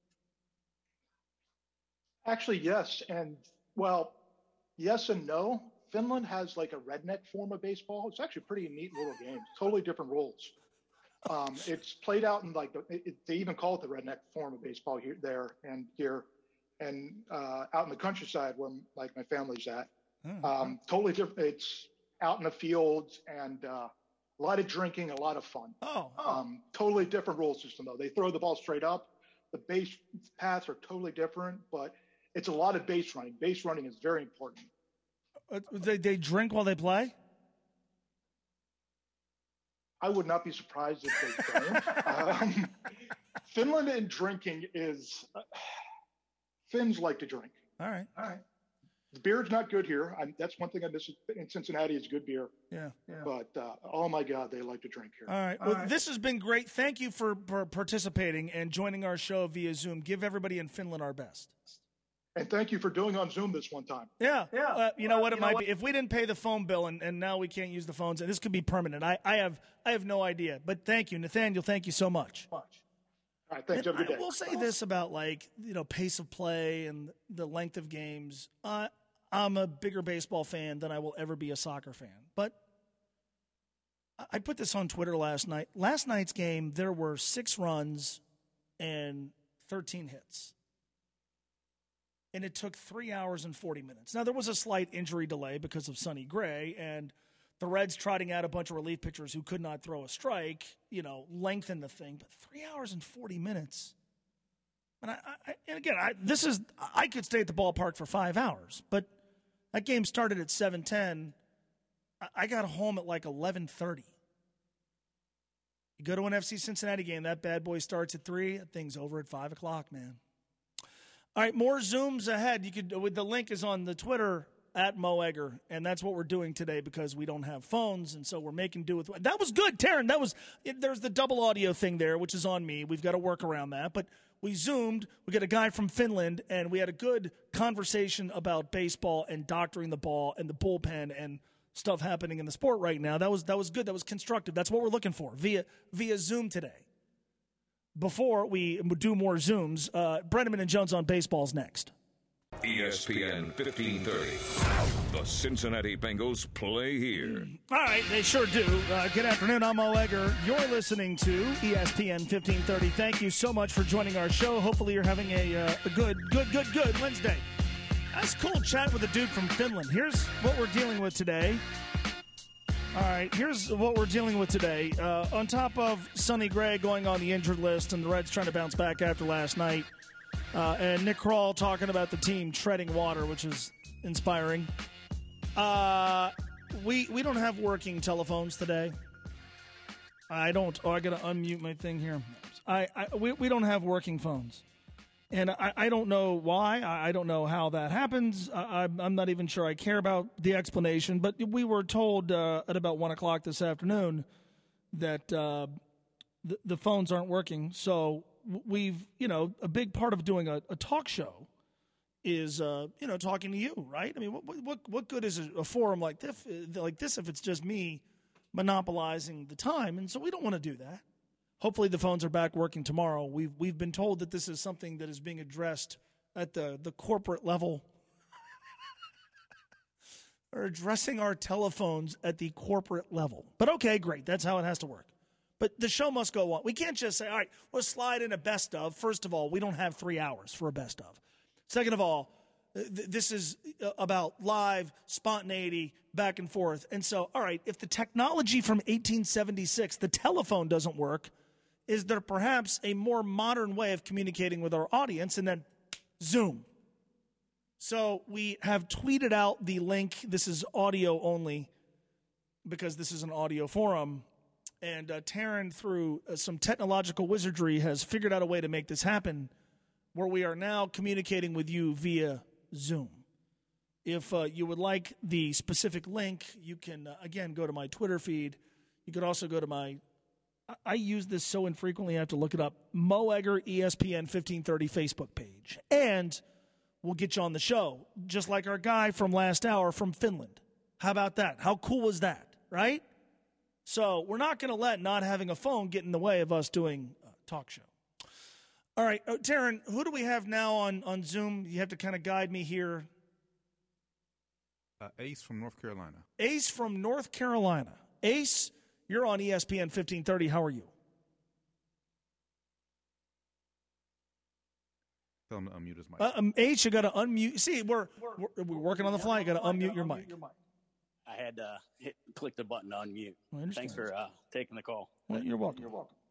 Actually, yes. And, well, yes and no. Finland has like a redneck form of baseball. It's actually a pretty neat little game. Totally different rules. Um, it's played out in like the, it, they even call it the redneck form of baseball here, there, and here, and uh, out in the countryside where like my family's at. Mm-hmm. Um, totally different. It's out in the fields and uh, a lot of drinking, a lot of fun. Oh, oh. Um, totally different rule system though. They throw the ball straight up. The base paths are totally different, but it's a lot of base running. Base running is very important. Uh, they they drink while they play? I would not be surprised if they don't. um, Finland and drinking is uh, Finns like to drink. All right, all right. The beer's not good here. I'm, that's one thing I miss in Cincinnati is good beer. Yeah, yeah. But uh, oh my God, they like to drink here. All right. All well, right. This has been great. Thank you for, for participating and joining our show via Zoom. Give everybody in Finland our best. And thank you for doing on Zoom this one time. Yeah. yeah. Uh, you know what? It you might be. If we didn't pay the phone bill and, and now we can't use the phones, this could be permanent. I, I have I have no idea. But thank you, Nathaniel. Thank you so much. Much. All right. Thanks. Have a good day. I will say this about, like, you know, pace of play and the length of games. Uh, I'm a bigger baseball fan than I will ever be a soccer fan. But I put this on Twitter last night. Last night's game, there were six runs and thirteen hits. And it took three hours and forty minutes. Now, there was a slight injury delay because of Sonny Gray, and the Reds trotting out a bunch of relief pitchers who could not throw a strike, you know, lengthened the thing. But three hours and forty minutes. And, I, I, and again, I, this is I could stay at the ballpark for five hours, but that game started at seven ten. I, I got home at like eleven thirty. You go to an F C Cincinnati game, that bad boy starts at three, that thing's over at five o'clock, man. All right, more Zooms ahead. You could, with the link is on the Twitter at Mo Egger, and that's what we're doing today because we don't have phones, and so we're making do with. That was good, Taryn. That was it, there's the double audio thing there, which is on me. We've got to work around that, but we Zoomed. We got a guy from Finland, and we had a good conversation about baseball and doctoring the ball and the bullpen and stuff happening in the sport right now. That was that was good. That was constructive. That's what we're looking for via via Zoom today. Before we do more Zooms, uh, Brenneman and Jones on Baseball's next. E S P N fifteen thirty. The Cincinnati Bengals play here. All right, they sure do. Uh, good afternoon. I'm Mo Egger. You're listening to E S P N fifteen thirty. Thank you so much for joining our show. Hopefully you're having a, uh, a good, good, good, good Wednesday. That's cool chat with a dude from Finland. Here's what we're dealing with today. All right, here's what we're dealing with today. Uh, on top of Sonny Gray going on the injured list and the Reds trying to bounce back after last night, uh, and Nick Krall talking about the team treading water, which is inspiring. Uh, we we don't have working telephones today. I don't. Oh, I got to unmute my thing here. I, I we we don't have working phones. And I, I don't know why. I, I don't know how that happens. I, I'm, I'm not even sure I care about the explanation. But we were told uh, at about one o'clock this afternoon that uh, the, the phones aren't working. So we've, you know, a big part of doing a, a talk show is, uh, you know, talking to you, right? I mean, what what what good is a forum like this, like this if it's just me monopolizing the time? And so we don't want to do that. Hopefully the phones are back working tomorrow. We've we've been told that this is something that is being addressed at the, the corporate level. We're addressing our telephones at the corporate level. But okay, great. That's how it has to work. But the show must go on. We can't just say, all right, let's slide in a best of. First of all, we don't have three hours for a best of. Second of all, th- this is about live, spontaneity, back and forth. And so, all right, if the technology from eighteen seventy-six, the telephone doesn't work, is there perhaps a more modern way of communicating with our audience? And then Zoom. So we have tweeted out the link. This is audio only because this is an audio forum. And uh, Taryn, through uh, some technological wizardry, has figured out a way to make this happen where we are now communicating with you via Zoom. If uh, you would like the specific link, you can, uh, again, go to my Twitter feed. You could also go to my I use this so infrequently I have to look it up. Mo Egger E S P N fifteen thirty Facebook page. And we'll get you on the show, just like our guy from last hour from Finland. How about that? How cool is that, right? So we're not going to let not having a phone get in the way of us doing a talk show. All right, uh, Taryn, who do we have now on, on Zoom? You have to kind of guide me here. Uh, Ace from North Carolina. Ace from North Carolina. Ace, you're on E S P N fifteen thirty. How are you? Tell him to unmute his mic. Uh, um, H, you got to unmute. See, we're, we're we're working on the fly. You got to unmute your mic. I had to hit click the button to unmute. Thanks for uh, taking the call. Well, you're welcome. You're welcome.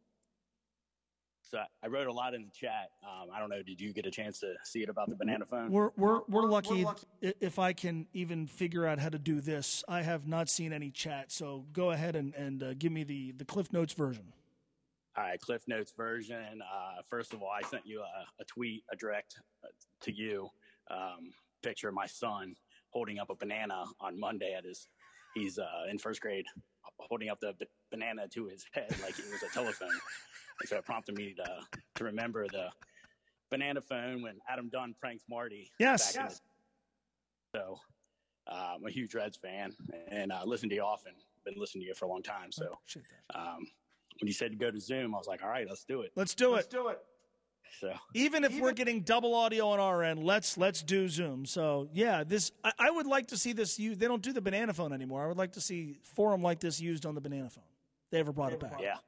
So I wrote a lot in the chat. Um, I don't know. Did you get a chance to see it about the banana phone? We're we're we're lucky, we're lucky if I can even figure out how to do this. I have not seen any chat, so go ahead and and uh, give me the the Cliff Notes version. All right, Cliff Notes version. Uh, first of all, I sent you a, a tweet, a direct uh, to you, um, picture of my son holding up a banana on Monday at his. He's uh, in first grade, holding up the b- banana to his head like it was a telephone. And so it prompted me to to remember the banana phone when Adam Dunn pranked Marty. Yes. Back yes. The, so uh, I'm a huge Reds fan and uh, listen to you often. Been listening to you for a long time. So um, when you said to go to Zoom, I was like, all right, let's do it. Let's do Let's it. do it. So even if even we're getting double audio on our end, let's let's do Zoom. So yeah, this I, I would like to see this used. They don't do the banana phone anymore. I would like to see forum like this used on the banana phone. They ever brought it back? Yeah.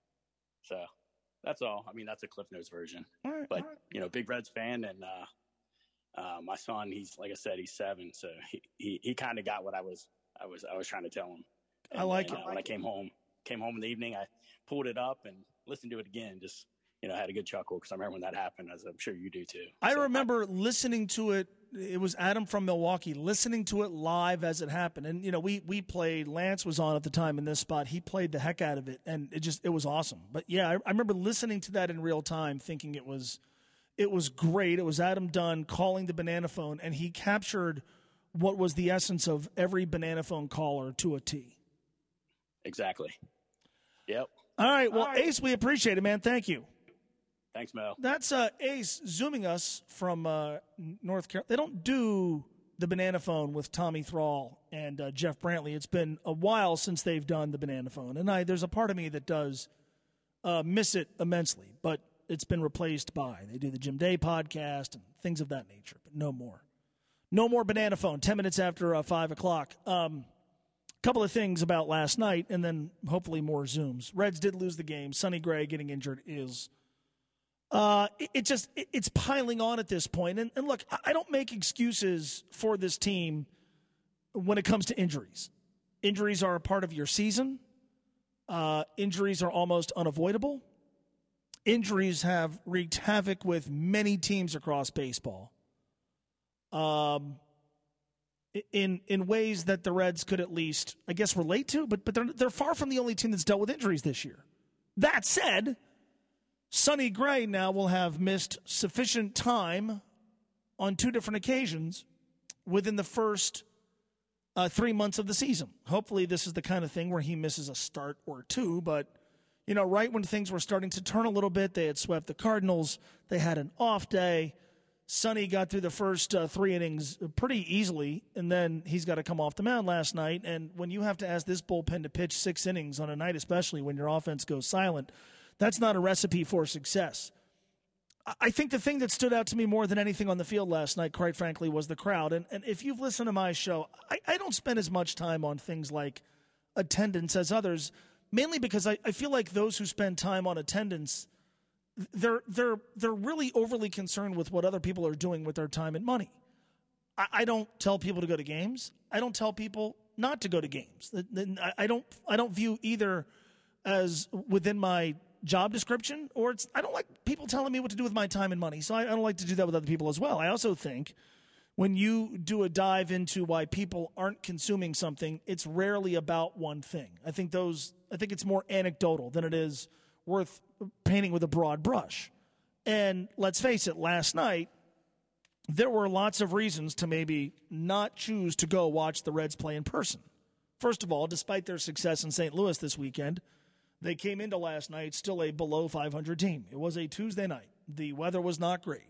So that's all. I mean, that's a Cliff Notes version. All right, but all right. you know, big Reds fan, and uh, uh, my son, he's like I said, he's seven, so he he, he kind of got what I was I was I was trying to tell him. And I like then, it. Uh, when I came home, came home in the evening, I pulled it up and listened to it again. Just you know, had a good chuckle because I remember when that happened, as I'm sure you do too. I So, remember listening to it. It was Adam from Milwaukee listening to it live as it happened. And, you know, we, we played, Lance was on at the time in this spot. He played the heck out of it, and it just, it was awesome. But, yeah, I, I remember listening to that in real time thinking it was, it was great. It was Adam Dunn calling the banana phone, and he captured what was the essence of every banana phone caller to a T. Exactly. Yep. All right. Well, All right. Ace, we appreciate it, man. Thank you. Thanks, Mel. That's uh, Ace zooming us from uh, North Carolina. They don't do the banana phone with Tommy Thrall and uh, Jeff Brantley. It's been a while since they've done the banana phone, and I there's a part of me that does uh, miss it immensely. But it's been replaced by they do the Jim Day podcast and things of that nature. But no more, no more banana phone. Ten minutes after uh, five o'clock. Um, couple of things about last night, and then hopefully more zooms. Reds did lose the game. Sonny Gray getting injured is. Uh, it, it just it, it's piling on at this point. And, and look, I, I don't make excuses for this team when it comes to injuries. Injuries are a part of your season. Uh, injuries are almost unavoidable. Injuries have wreaked havoc with many teams across baseball. Um, in in ways that the Reds could at least, I guess, relate to, but but they're they're far from the only team that's dealt with injuries this year. That said, Sonny Gray now will have missed sufficient time on two different occasions within the first uh, three months of the season. Hopefully this is the kind of thing where he misses a start or two, but, you know, right when things were starting to turn a little bit, they had swept the Cardinals. They had an off day. Sonny got through the first uh, three innings pretty easily, and then he's got to come off the mound last night. And when you have to ask this bullpen to pitch six innings on a night, especially when your offense goes silent, that's not a recipe for success. I think the thing that stood out to me more than anything on the field last night, quite frankly, was the crowd. And, and if you've listened to my show, I, I don't spend as much time on things like attendance as others, mainly because I, I feel like those who spend time on attendance, they're they're they're really overly concerned with what other people are doing with their time and money. I, I don't tell people to go to games. I don't tell people not to go to games. I, I don't I don't view either as within my job description, or it's I don't like people telling me what to do with my time and money, so I, I don't like to do that with other people as well. I also think when you do a dive into why people aren't consuming something, it's rarely about one thing. I think those I think it's more anecdotal than it is worth painting with a broad brush. And let's face it, last night there were lots of reasons to maybe not choose to go watch the Reds play in person. First of all, despite their success in Saint Louis this weekend, they came into last night still a below five hundred team. It was a Tuesday night. The weather was not great.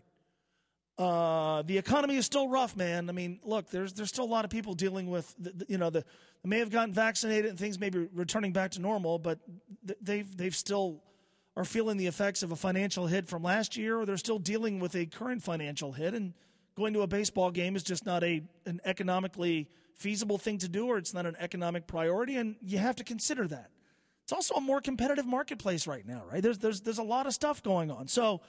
Uh, the economy is still rough, man. I mean, look, there's there's still a lot of people dealing with, the, the, you know, the they may have gotten vaccinated and things may be returning back to normal, but they've they've still are feeling the effects of a financial hit from last year, or they're still dealing with a current financial hit. And going to a baseball game is just not a an economically feasible thing to do, or it's not an economic priority, and you have to consider that. It's also a more competitive marketplace right now, right? There's there's there's a lot of stuff going on. So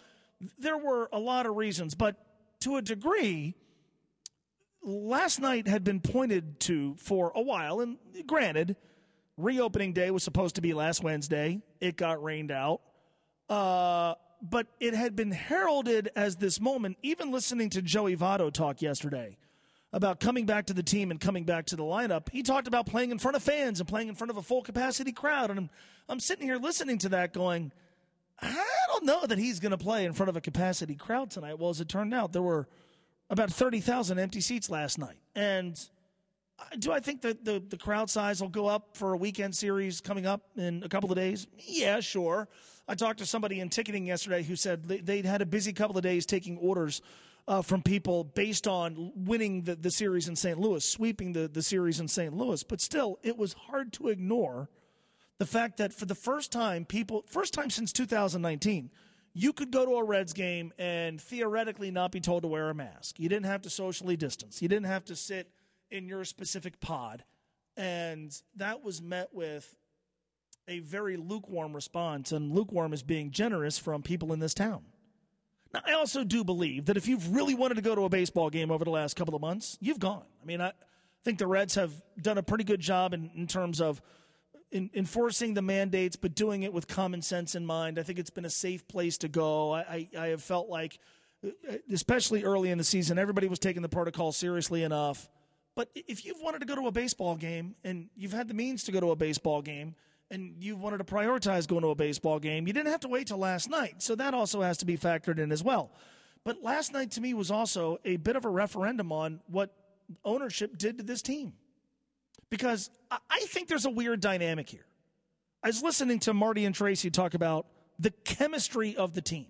there were a lot of reasons, but to a degree, last night had been pointed to for a while, and granted, reopening day was supposed to be last Wednesday. It got rained out. Uh, but it had been heralded as this moment, even listening to Joey Votto talk yesterday about coming back to the team and coming back to the lineup. He talked about playing in front of fans and playing in front of a full-capacity crowd. And I'm, I'm sitting here listening to that going, I don't know that he's going to play in front of a capacity crowd tonight. Well, as it turned out, there were about thirty thousand empty seats last night. And do I think that the, the crowd size will go up for a weekend series coming up in a couple of days? Yeah, sure. I talked to somebody in ticketing yesterday who said they, they'd had a busy couple of days taking orders uh, from people based on winning the, the series in Saint Louis, sweeping the, the series in Saint Louis. But still, it was hard to ignore the fact that for the first time, people, first time since two thousand nineteen, you could go to a Reds game and theoretically not be told to wear a mask. You didn't have to socially distance. You didn't have to sit in your specific pod. And that was met with a very lukewarm response, and lukewarm is being generous from people in this town. Now, I also do believe that if you've really wanted to go to a baseball game over the last couple of months, you've gone. I mean, I think the Reds have done a pretty good job in, in terms of in, enforcing the mandates, but doing it with common sense in mind. I think it's been a safe place to go. I, I, I have felt like, especially early in the season, everybody was taking the protocol seriously enough. But if you've wanted to go to a baseball game and you've had the means to go to a baseball game and you wanted to prioritize going to a baseball game, you didn't have to wait till last night. So that also has to be factored in as well. But last night to me was also a bit of a referendum on what ownership did to this team. Because I think there's a weird dynamic here. I was listening to Marty and Tracy talk about the chemistry of the team.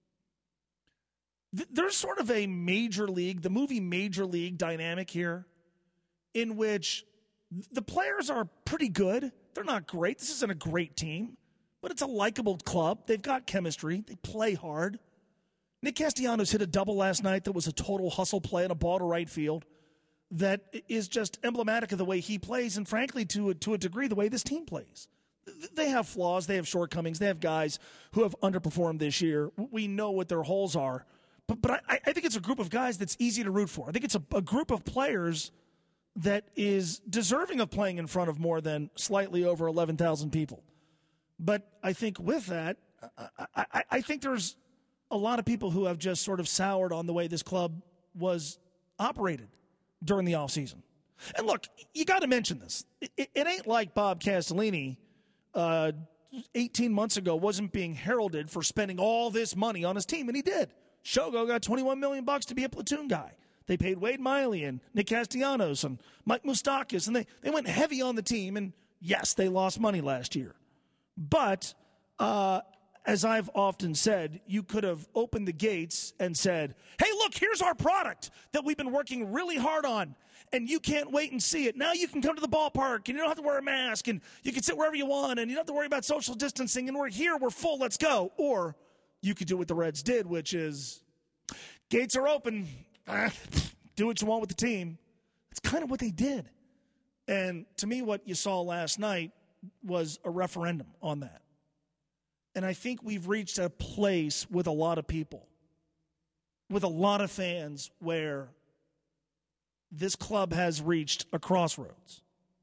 There's sort of a major league, the movie Major League dynamic here, in which the players are pretty good. They're not great. This isn't a great team, but it's a likable club. They've got chemistry. They play hard. Nick Castellanos hit a double last night that was a total hustle play and a ball to right field that is just emblematic of the way he plays and, frankly, to a, to a degree, the way this team plays. They have flaws. They have shortcomings. They have guys who have underperformed this year. We know what their holes are. But but I, I think it's a group of guys that's easy to root for. I think it's a, a group of players that is deserving of playing in front of more than slightly over eleven thousand people. But I think with that, I, I, I think there's a lot of people who have just sort of soured on the way this club was operated during the offseason. And look, you got to mention this. It, it, it ain't like Bob Castellini uh, eighteen months ago wasn't being heralded for spending all this money on his team, and he did. Shogo got twenty-one million dollars bucks to be a platoon guy. They paid Wade Miley and Nick Castellanos and Mike Moustakas, and they, they went heavy on the team. And, yes, they lost money last year. But, uh, as I've often said, you could have opened the gates and said, hey, look, here's our product that we've been working really hard on, and you can't wait and see it. Now you can come to the ballpark, and you don't have to wear a mask, and you can sit wherever you want, and you don't have to worry about social distancing, and we're here, we're full, let's go. Or you could do what the Reds did, which is gates are open. Do what you want with the team. It's kind of what they did. And to me, what you saw last night was a referendum on that. And I think we've reached a place with a lot of people, with a lot of fans, where this club has reached a crossroads.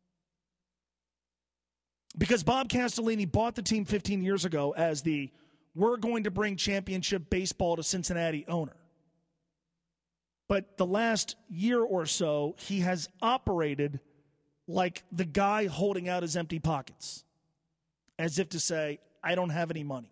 Because Bob Castellini bought the team fifteen years ago as the we're going to bring championship baseball to Cincinnati owner. But the last year or so, he has operated like the guy holding out his empty pockets, as if to say, I don't have any money.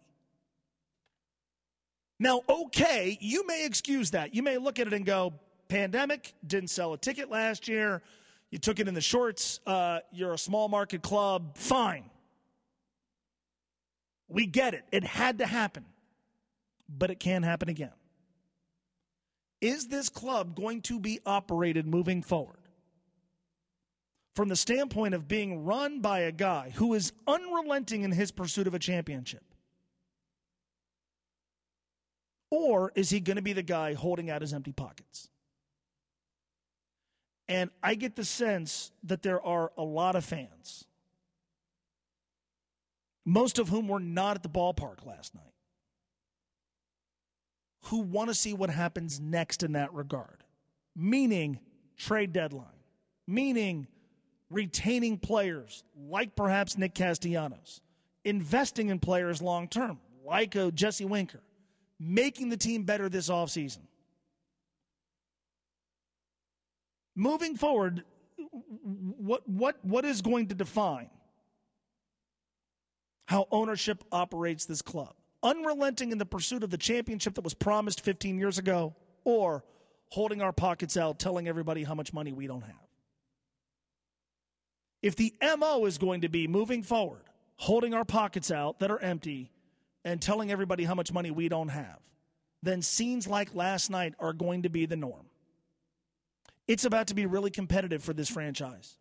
Now, okay, you may excuse that. You may look at it and go, pandemic, didn't sell a ticket last year, you took it in the shorts, uh, you're a small market club, fine. We get it. It had to happen. But it can happen again. Is this club going to be operated moving forward from the standpoint of being run by a guy who is unrelenting in his pursuit of a championship? Or is he going to be the guy holding out his empty pockets? And I get the sense that there are a lot of fans, most of whom were not at the ballpark last night, who want to see what happens next in that regard, meaning trade deadline, meaning retaining players like perhaps Nick Castellanos, investing in players long term like a Jesse Winker, making the team better this offseason. Moving forward, what what what is going to define how ownership operates this club? Unrelenting in the pursuit of the championship that was promised fifteen years ago, or holding our pockets out, telling everybody how much money we don't have? If the M O is going to be moving forward, holding our pockets out that are empty and telling everybody how much money we don't have, then scenes like last night are going to be the norm. It's about to be really competitive for this franchise.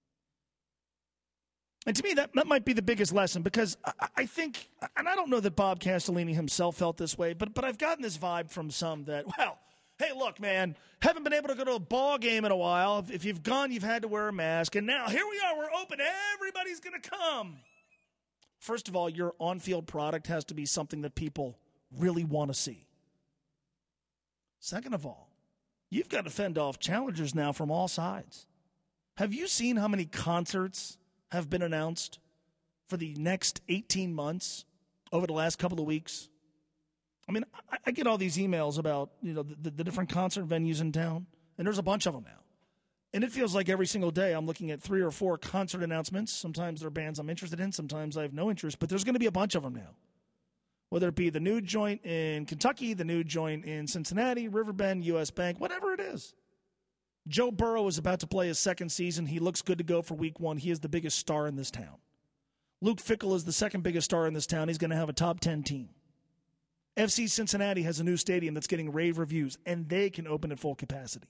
And to me, that, that might be the biggest lesson, because I, I think, and I don't know that Bob Castellini himself felt this way, but but I've gotten this vibe from some that, well, hey, look, man, haven't been able to go to a ball game in a while. If, if you've gone, you've had to wear a mask, and now here we are, we're open, everybody's going to come. First of all, your on-field product has to be something that people really want to see. Second of all, you've got to fend off challengers now from all sides. Have you seen how many concerts have been announced for the next eighteen months over the last couple of weeks? I mean, I, I get all these emails about, you know, the, the different concert venues in town, and there's a bunch of them now. And it feels like every single day I'm looking at three or four concert announcements. Sometimes they're bands I'm interested in. Sometimes I have no interest. But there's going to be a bunch of them now. Whether it be the new joint in Kentucky, the new joint in Cincinnati, Riverbend, U S Bank, whatever it is. Joe Burrow is about to play his second season. He looks good to go for week one. He is the biggest star in this town. Luke Fickell is the second biggest star in this town. He's going to have a top ten team. F C Cincinnati has a new stadium that's getting rave reviews, and they can open at full capacity.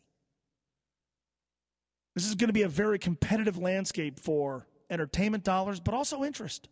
This is going to be a very competitive landscape for entertainment dollars, but also interest.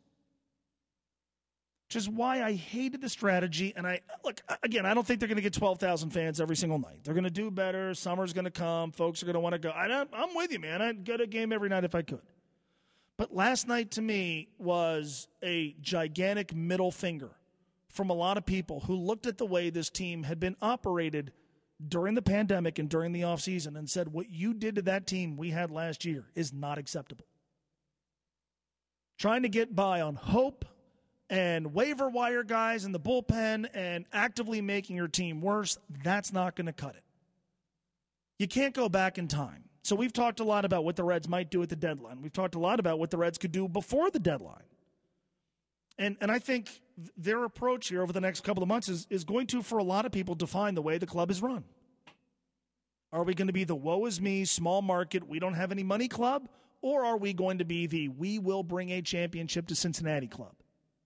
Which is why I hated the strategy. And I look, again, I don't think they're going to get twelve thousand fans every single night. They're going to do better. Summer's going to come. Folks are going to want to go. I, I'm with you, man. I'd go to a game every night if I could. But last night, to me, was a gigantic middle finger from a lot of people who looked at the way this team had been operated during the pandemic and during the offseason and said, what you did to that team we had last year is not acceptable. Trying to get by on hope and waiver wire guys in the bullpen and actively making your team worse, that's not going to cut it. You can't go back in time. So we've talked a lot about what the Reds might do at the deadline. We've talked a lot about what the Reds could do before the deadline. And and I think their approach here over the next couple of months is, is going to, for a lot of people, define the way the club is run. Are we going to be the woe is me, small market, we don't have any money club? Or are we going to be the we will bring a championship to Cincinnati club?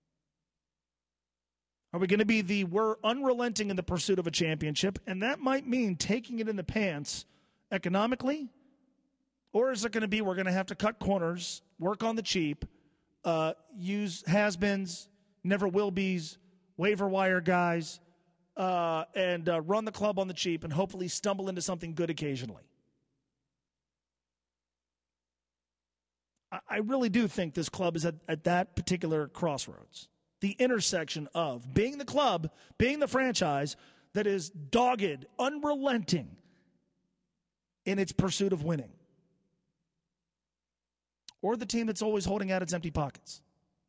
Are we going to be the we're unrelenting in the pursuit of a championship, and that might mean taking it in the pants economically? Or is it going to be we're going to have to cut corners, work on the cheap, uh, use has-beens, never-will-be's, waiver wire guys, uh, and uh, run the club on the cheap and hopefully stumble into something good occasionally? I, I really do think this club is at, at that particular crossroads. The intersection of being the club, being the franchise that is dogged, unrelenting in its pursuit of winning, or the team that's always holding out its empty pockets.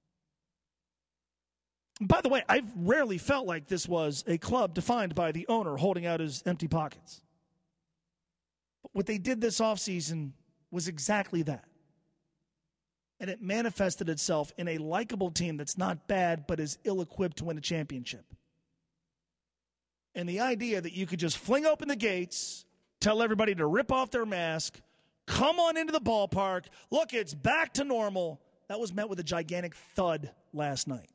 By the way, I've rarely felt like this was a club defined by the owner holding out his empty pockets. But what they did this offseason was exactly that. And it manifested itself in a likable team that's not bad but is ill-equipped to win a championship. And the idea that you could just fling open the gates, tell everybody to rip off their mask, come on into the ballpark, look, it's back to normal, that was met with a gigantic thud last night.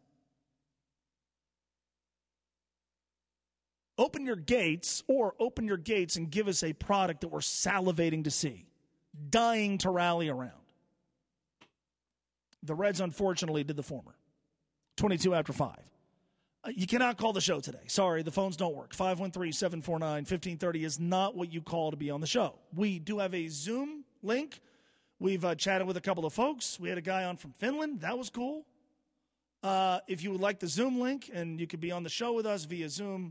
Open your gates, or open your gates and give us a product that we're salivating to see, dying to rally around. The Reds, unfortunately, did the former. twenty-two after five. Uh, you cannot call the show today. Sorry, the phones don't work. five one three, seven four nine, one five three zero is not what you call to be on the show. We do have a Zoom link. We've uh, chatted with a couple of folks. We had a guy on from Finland. That was cool. Uh, if you would like the Zoom link and you could be on the show with us via Zoom,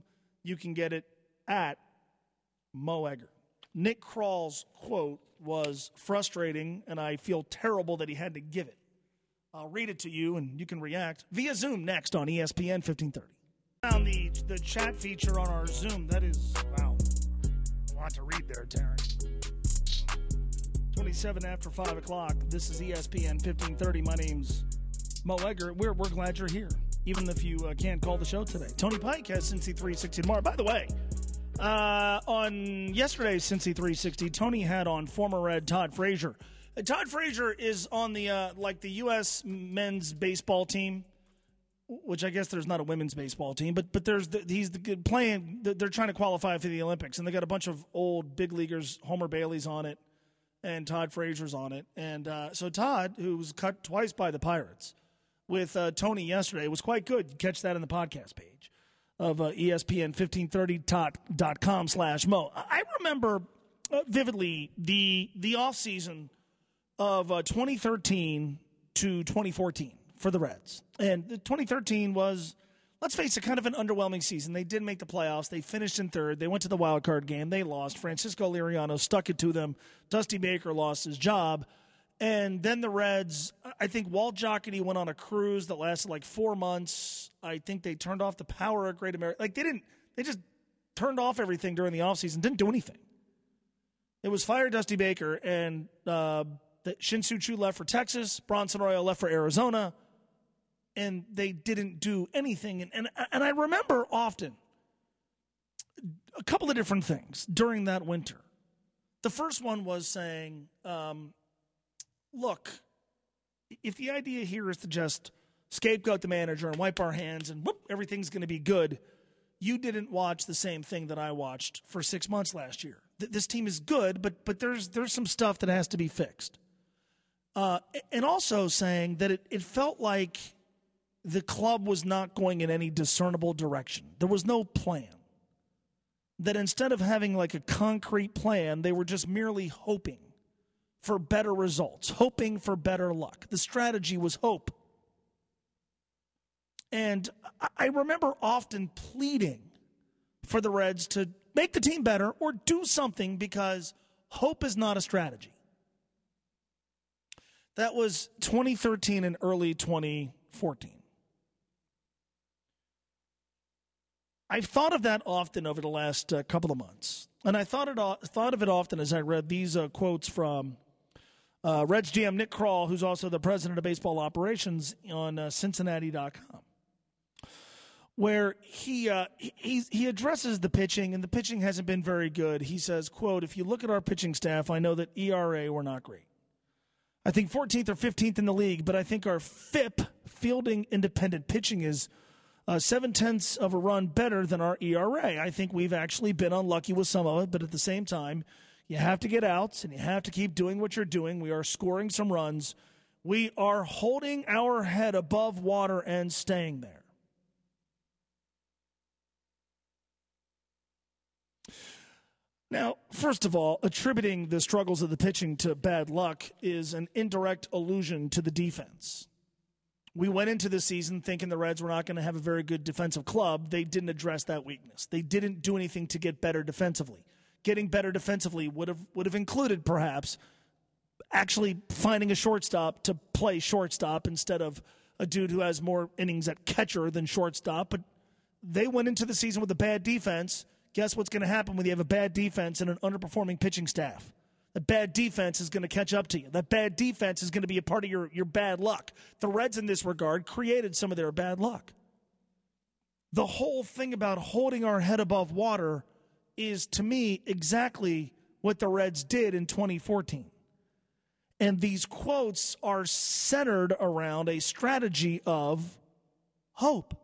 You can get it at Mo Egger. Nick Krall's quote was frustrating, and I feel terrible that he had to give it. I'll read it to you, and you can react via Zoom next on E S P N fifteen thirty. Found the, the chat feature on our Zoom. That is, wow, a lot to read there, Terrence. twenty-seven after five o'clock. This is E S P N fifteen thirty. My name's Mo Egger. We're, we're glad you're here, even if you uh, can't call the show today. Tony Pike has Cincy three sixty tomorrow. By the way, uh, on yesterday's Cincy three sixty, Tony had on former Red Todd Frazier. Uh, Todd Frazier is on the uh, like the U S men's baseball team, which I guess there's not a women's baseball team, but but there's the, he's the good playing. They're trying to qualify for the Olympics, and they got a bunch of old big leaguers. Homer Bailey's on it, and Todd Frazier's on it, and uh, so Todd, who was cut twice by the Pirates, with uh, Tony yesterday, was quite good. You catch that in the podcast page of uh, E S P N fifteen thirty dot com slash Mo. I remember uh, vividly the the off season of uh, twenty thirteen to twenty fourteen. For the Reds. And twenty thirteen was, let's face it, kind of an underwhelming season. They didn't make the playoffs. They finished in third. They went to the wild card game. They lost. Francisco Liriano stuck it to them. Dusty Baker lost his job. And then the Reds, I think Walt Jocketty went on a cruise that lasted like four months. I think they turned off the power at Great America. Like they didn't, they just turned off everything during the offseason, didn't do anything. It was fire Dusty Baker, and uh, the Shin-Soo Choo left for Texas. Bronson Arroyo left for Arizona. And they didn't do anything. And, and and I remember often a couple of different things during that winter. The first one was saying, um, look, if the idea here is to just scapegoat the manager and wipe our hands and whoop, everything's going to be good, you didn't watch the same thing that I watched for six months last year. Th- this team is good, but but there's there's some stuff that has to be fixed. Uh, and also saying that it, it felt like the club was not going in any discernible direction. There was no plan. That instead of having like a concrete plan, they were just merely hoping for better results, hoping for better luck. The strategy was hope. And I remember often pleading for the Reds to make the team better or do something because hope is not a strategy. That was twenty thirteen and early twenty fourteen. I've thought of that often over the last uh, couple of months, and I thought it thought of it often as I read these uh, quotes from uh, Reds G M Nick Krall, who's also the president of baseball operations on uh, Cincinnati dot com, where he uh, he he addresses the pitching, and the pitching hasn't been very good. He says, "quote If you look at our pitching staff, I know that E R A we're not great. I think fourteenth or fifteenth in the league, but I think our F I P, fielding independent pitching, is." Uh, seven-tenths of a run better than our E R A. I think we've actually been unlucky with some of it, but at the same time, you have to get outs and you have to keep doing what you're doing. We are scoring some runs. We are holding our head above water and staying there. Now, first of all, attributing the struggles of the pitching to bad luck is an indirect allusion to the defense. We went into the season thinking the Reds were not going to have a very good defensive club. They didn't address that weakness. They didn't do anything to get better defensively. Getting better defensively would have would have included, perhaps, actually finding a shortstop to play shortstop instead of a dude who has more innings at catcher than shortstop. But they went into the season with a bad defense. Guess what's going to happen when you have a bad defense and an underperforming pitching staff? The bad defense is going to catch up to you. That bad defense is going to be a part of your, your bad luck. The Reds, in this regard, created some of their bad luck. The whole thing about holding our head above water is, to me, exactly what the Reds did in twenty fourteen. And these quotes are centered around a strategy of hope.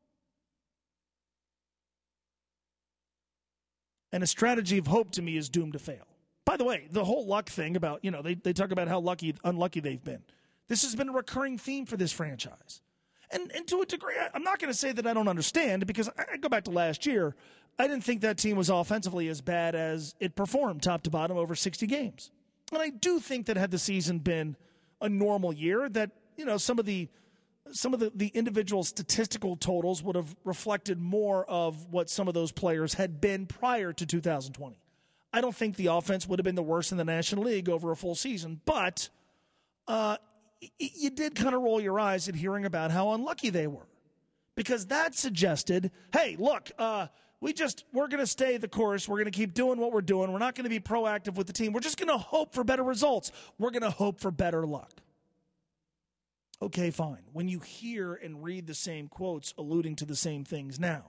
And a strategy of hope, to me, is doomed to fail. By the way, the whole luck thing about, you know, they, they talk about how lucky, unlucky they've been. This has been a recurring theme for this franchise. And, and to a degree, I'm not going to say that I don't understand, because I, I go back to last year. I didn't think that team was offensively as bad as it performed top to bottom over sixty games. And I do think that had the season been a normal year, that, you know, some of the some of the, the individual statistical totals would have reflected more of what some of those players had been prior to two thousand twenty. I don't think the offense would have been the worst in the National League over a full season, but uh, y- you did kind of roll your eyes at hearing about how unlucky they were, because that suggested, hey, look, uh, we just we're going to stay the course. We're going to keep doing what we're doing. We're not going to be proactive with the team. We're just going to hope for better results. We're going to hope for better luck. Okay, fine. When you hear and read the same quotes alluding to the same things now,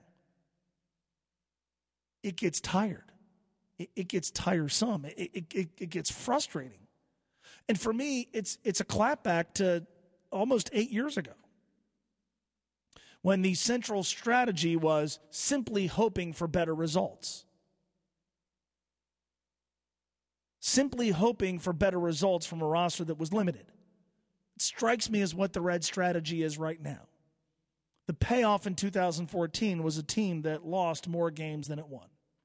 it gets tired. It, it gets tiresome. It, it, it, it gets frustrating. And for me, it's it's a clapback to almost eight years ago, when the central strategy was simply hoping for better results. Simply hoping for better results from a roster that was limited. Strikes me as what the Red strategy is right now. The payoff in two thousand fourteen was a team that lost more games than it won.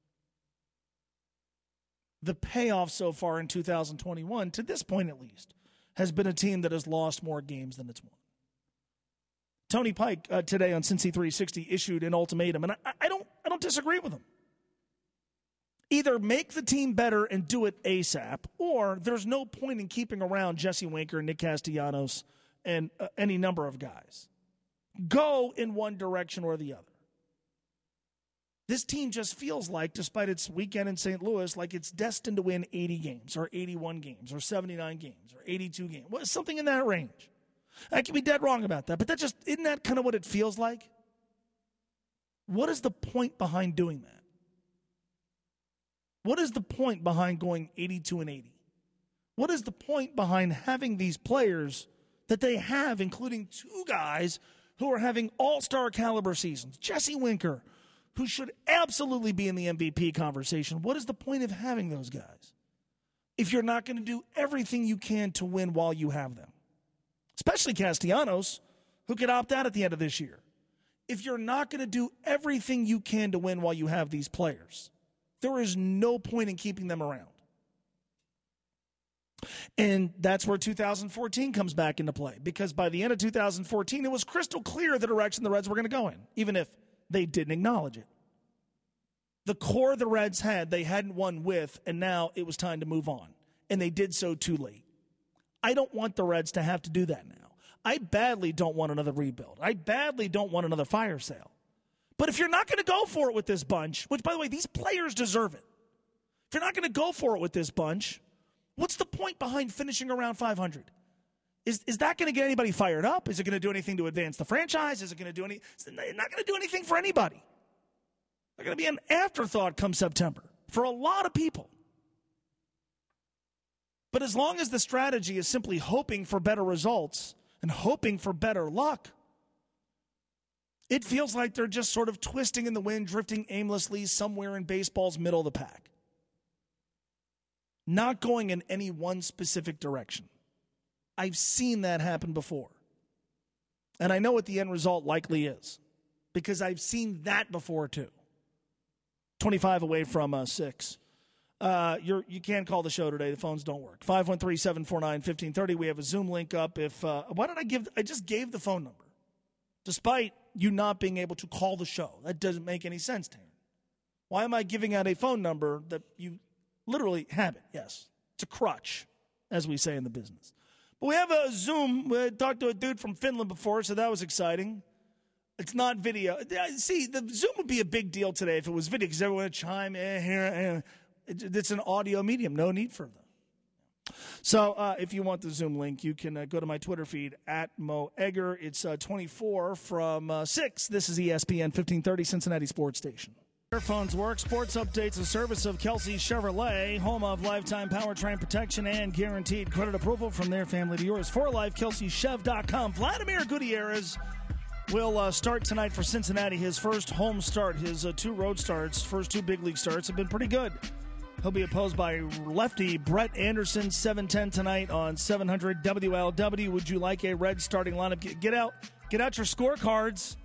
The payoff so far in two thousand twenty-one, to this point at least, has been a team that has lost more games than it's won. Tony Pike uh, today on Cincy three sixty issued an ultimatum, and I, I don't I don't disagree with him. Either make the team better and do it ASAP, or there's no point in keeping around Jesse Winker, Nick Castellanos, and uh, any number of guys. Go in one direction or the other. This team just feels like, despite its weekend in Saint Louis, like it's destined to win eighty games, or eighty-one games, or seventy-nine games, or eighty-two games. Well, something in that range. I can be dead wrong about that, but that just isn't that kind of what it feels like? What is the point behind doing that? What is the point behind going eighty-two and eighty? What is the point behind having these players that they have, including two guys who are having all-star caliber seasons? Jesse Winker, who should absolutely be in the M V P conversation. What is the point of having those guys if you're not going to do everything you can to win while you have them? Especially Castellanos, who could opt out at the end of this year. If you're not going to do everything you can to win while you have these players, there is no point in keeping them around. And that's where two thousand fourteen comes back into play, because by the end of two thousand fourteen, it was crystal clear the direction the Reds were going to go in, even if they didn't acknowledge it. The core the Reds had, they hadn't won with, and now it was time to move on. And they did so too late. I don't want the Reds to have to do that now. I badly don't want another rebuild. I badly don't want another fire sale. But if you're not going to go for it with this bunch, which, by the way, these players deserve it. If you're not going to go for it with this bunch, what's the point behind finishing around five hundred? Is is that going to get anybody fired up? Is it going to do anything to advance the franchise? Is it going to do any? It's not going to do anything for anybody. They're going to be an afterthought come September for a lot of people. But as long as the strategy is simply hoping for better results and hoping for better luck, it feels like they're just sort of twisting in the wind, drifting aimlessly somewhere in baseball's middle of the pack. Not going in any one specific direction. I've seen that happen before. And I know what the end result likely is, because I've seen that before too. twenty-five away from uh, six. Uh, you're, you can call the show today. The phones don't work. five one three, seven four nine, one five three zero. We have a Zoom link up. If uh, Why did I give – I just gave the phone number, despite you not being able to call the show. That doesn't make any sense, Taryn. Why am I giving out a phone number that you literally have it? Yes. It's a crutch, as we say in the business. But we have a Zoom. We talked to a dude from Finland before, so that was exciting. It's not video. See, the Zoom would be a big deal today if it was video, because everyone would chime in here. It's an audio medium. No need for them. So uh, if you want the Zoom link, you can uh, go to my Twitter feed, at Mo Egger. It's uh, twenty-four from uh, six. This is E S P N fifteen thirty, Cincinnati Sports Station. Earphones work. Sports updates, a service of Kelsey Chevrolet, home of lifetime powertrain protection and guaranteed credit approval from their family to yours. For life, Kelsey Chev dot com. Vladimir Gutierrez will uh, start tonight for Cincinnati. His first home start, his uh, two road starts, first two big league starts have been pretty good. He'll be opposed by lefty Brett Anderson, seven ten tonight on seven hundred W L W. Would you like a Red starting lineup? Get, get out, get out your scorecards.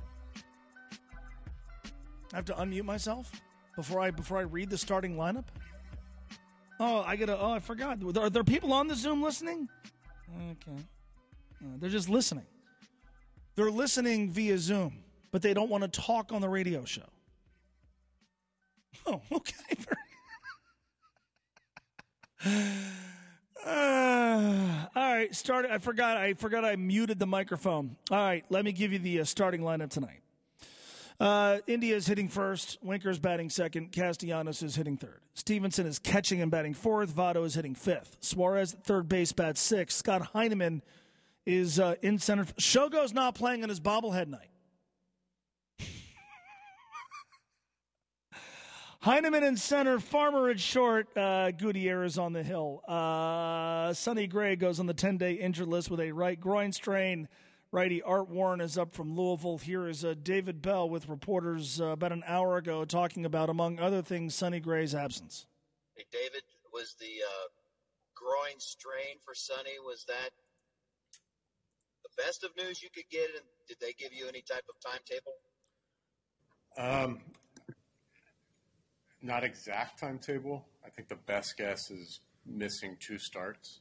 I have to unmute myself before I before I read the starting lineup. Oh, I gotta. Oh, I forgot. Are there people on the Zoom listening? Okay, uh, they're just listening. They're listening via Zoom, but they don't want to talk on the radio show. Oh, okay. uh, all right, start. I forgot. I forgot. I muted the microphone. All right, let me give you the uh, starting lineup tonight. Uh, India is hitting first. Winker's batting second. Castellanos is hitting third. Stevenson is catching and batting fourth. Votto is hitting fifth. Suarez at third base bats sixth. Scott Heineman is uh, in center. Shogo's not playing on his bobblehead night. Heineman in center, Farmer at short, uh, Gutierrez on the hill. Uh, Sonny Gray goes on the ten-day injured list with a right groin strain. Righty Art Warren is up from Louisville. Here is uh, David Bell with reporters uh, about an hour ago talking about, among other things, Sonny Gray's absence. Hey, David, was the uh, groin strain for Sonny, was that the best of news you could get, and did they give you any type of timetable? Um. Not exact timetable. I think the best guess is missing two starts.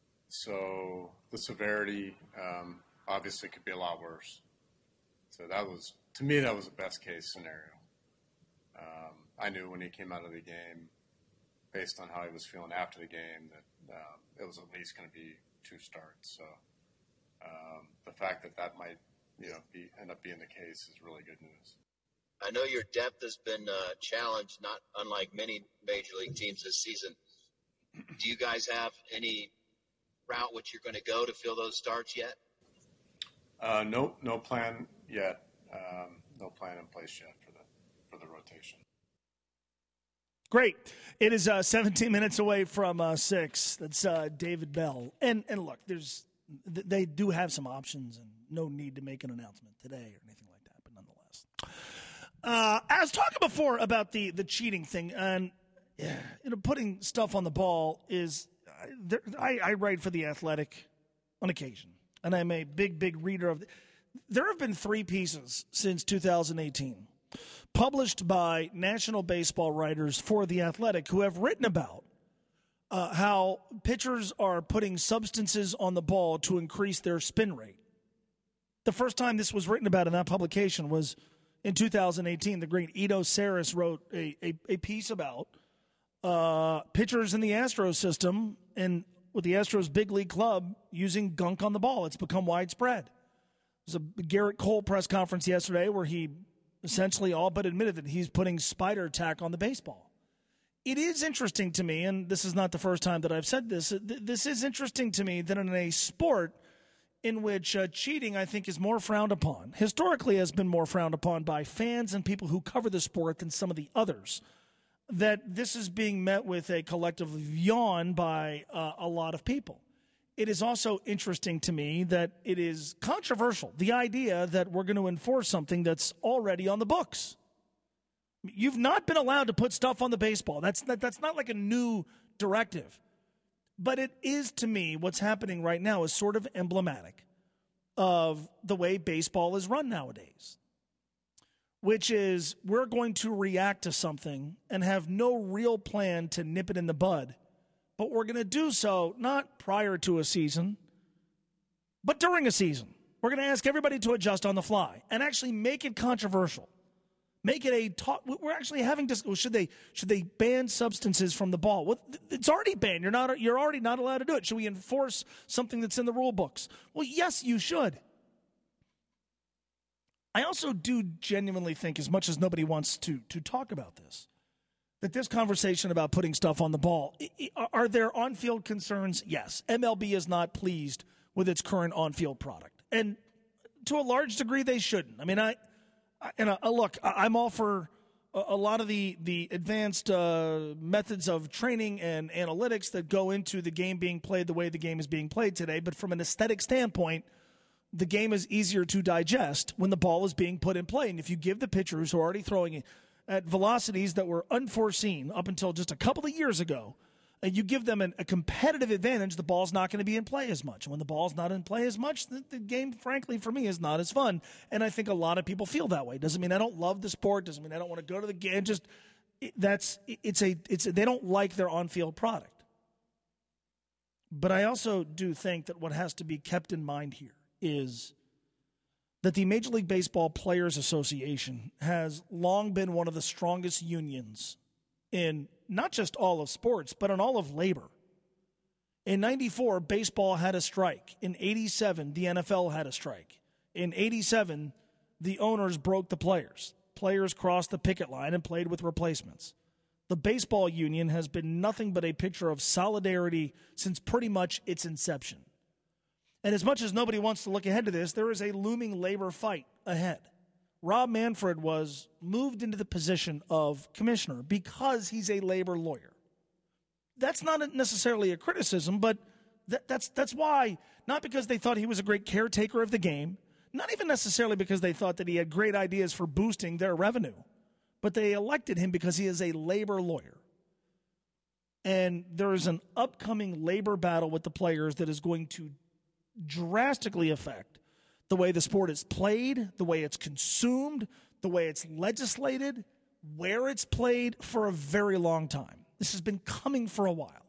So the severity um, obviously could be a lot worse. So that was, to me, that was the best case scenario. Um, I knew when he came out of the game, based on how he was feeling after the game, that um, it was at least going to be two starts. So um, the fact that that might, you know, be, end up being the case is really good news. I know your depth has been uh, challenged, not unlike many major league teams this season. Do you guys have any route which you're going to go to fill those starts yet? Uh, no, no plan yet. Um, no plan in place yet for the for the rotation. Great. It is uh, seventeen minutes away from uh, six. That's uh, David Bell. And and look, there's they do have some options, and no need to make an announcement today or anything like that. But nonetheless. Uh, I was talking before about the, the cheating thing, and yeah, you know, putting stuff on the ball is. There, I, I write for The Athletic on occasion, and I'm a big, big reader of. The, there have been three pieces since two thousand eighteen, published by national baseball writers for The Athletic, who have written about uh, how pitchers are putting substances on the ball to increase their spin rate. The first time this was written about in that publication was. In two thousand eighteen, the great Edo Saris wrote a, a, a piece about uh, pitchers in the Astros system and with the Astros big league club using gunk on the ball. It's become widespread. There was a Garrett Cole press conference yesterday where he essentially all but admitted that he's putting spider tack on the baseball. It is interesting to me, and this is not the first time that I've said this, this is interesting to me that in a sport in which uh, cheating, I think, is more frowned upon, historically has been more frowned upon by fans and people who cover the sport than some of the others, that this is being met with a collective yawn by uh, a lot of people. It is also interesting to me that it is controversial, the idea that we're going to enforce something that's already on the books. You've not been allowed to put stuff on the baseball. That's not, that's not like a new directive. But it is, to me, what's happening right now is sort of emblematic of the way baseball is run nowadays, which is we're going to react to something and have no real plan to nip it in the bud. But we're going to do so not prior to a season, but during a season. We're going to ask everybody to adjust on the fly and actually make it controversial. Make it a talk. We're actually having to. Should they? Should they ban substances from the ball? Well, it's already banned. You're not. You're already not allowed to do it. Should we enforce something that's in the rule books? Well, yes, you should. I also do genuinely think, as much as nobody wants to to talk about this, that this conversation about putting stuff on the ball, are there on-field concerns? Yes. M L B is not pleased with its current on-field product, and to a large degree, they shouldn't. I mean, I. And uh, look, I'm all for a, a lot of the, the advanced uh, methods of training and analytics that go into the game being played the way the game is being played today. But from an aesthetic standpoint, the game is easier to digest when the ball is being put in play. And if you give the pitchers who are already throwing at velocities that were unforeseen up until just a couple of years ago, and you give them an, a competitive advantage, the ball's not going to be in play as much. When the ball's not in play as much, the, the game, frankly, for me, is not as fun. And I think a lot of people feel that way. Doesn't mean I don't love the sport. Doesn't mean I don't want to go to the game. Just it, that's it's a it's a, they don't like their on-field product. But I also do think that what has to be kept in mind here is that the Major League Baseball Players Association has long been one of the strongest unions in not just all of sports, but in all of labor. In ninety-four, baseball had a strike. In eighty-seven, the N F L had a strike. In eighty-seven, the owners broke the players. Players crossed the picket line and played with replacements. The baseball union has been nothing but a picture of solidarity since pretty much its inception. And as much as nobody wants to look ahead to this, there is a looming labor fight ahead. Rob Manfred was moved into the position of commissioner because he's a labor lawyer. That's not necessarily a criticism, but that, that's that's why, not because they thought he was a great caretaker of the game, not even necessarily because they thought that he had great ideas for boosting their revenue, but they elected him because he is a labor lawyer. And there is an upcoming labor battle with the players that is going to drastically affect the way the sport is played, the way it's consumed, the way it's legislated, where it's played for a very long time. This has been coming for a while.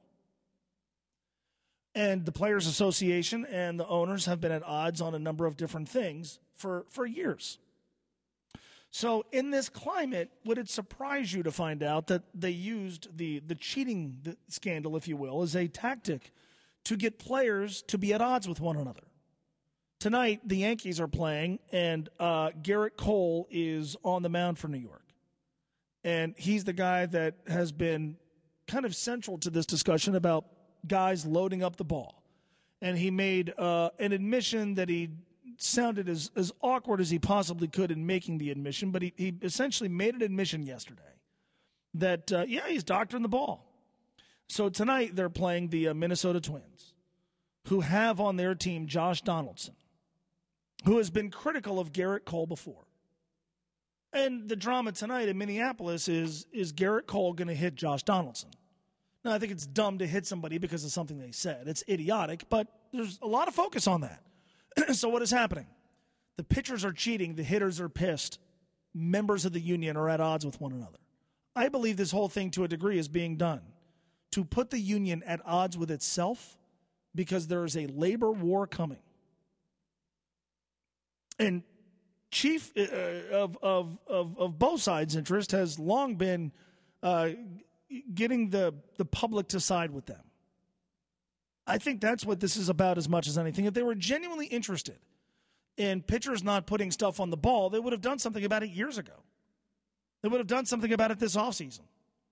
And the Players Association and the owners have been at odds on a number of different things for, for years. So in this climate, would it surprise you to find out that they used the, the cheating scandal, if you will, as a tactic to get players to be at odds with one another? Tonight, the Yankees are playing, and uh, Garrett Cole is on the mound for New York. And he's the guy that has been kind of central to this discussion about guys loading up the ball. And he made uh, an admission that he sounded as, as awkward as he possibly could in making the admission, but he, he essentially made an admission yesterday that, uh, yeah, he's doctoring the ball. So tonight they're playing the uh, Minnesota Twins, who have on their team Josh Donaldson, who has been critical of Garrett Cole before. And the drama tonight in Minneapolis is, is Garrett Cole going to hit Josh Donaldson? Now, I think it's dumb to hit somebody because of something they said. It's idiotic, but there's a lot of focus on that. So what is happening? The pitchers are cheating. The hitters are pissed. Members of the union are at odds with one another. I believe this whole thing, to a degree, is being done to put the union at odds with itself because there is a labor war coming. And chief uh, of, of, of, of both sides' interest has long been uh, getting the, the public to side with them. I think that's what this is about as much as anything. If they were genuinely interested in pitchers not putting stuff on the ball, they would have done something about it years ago. They would have done something about it this offseason.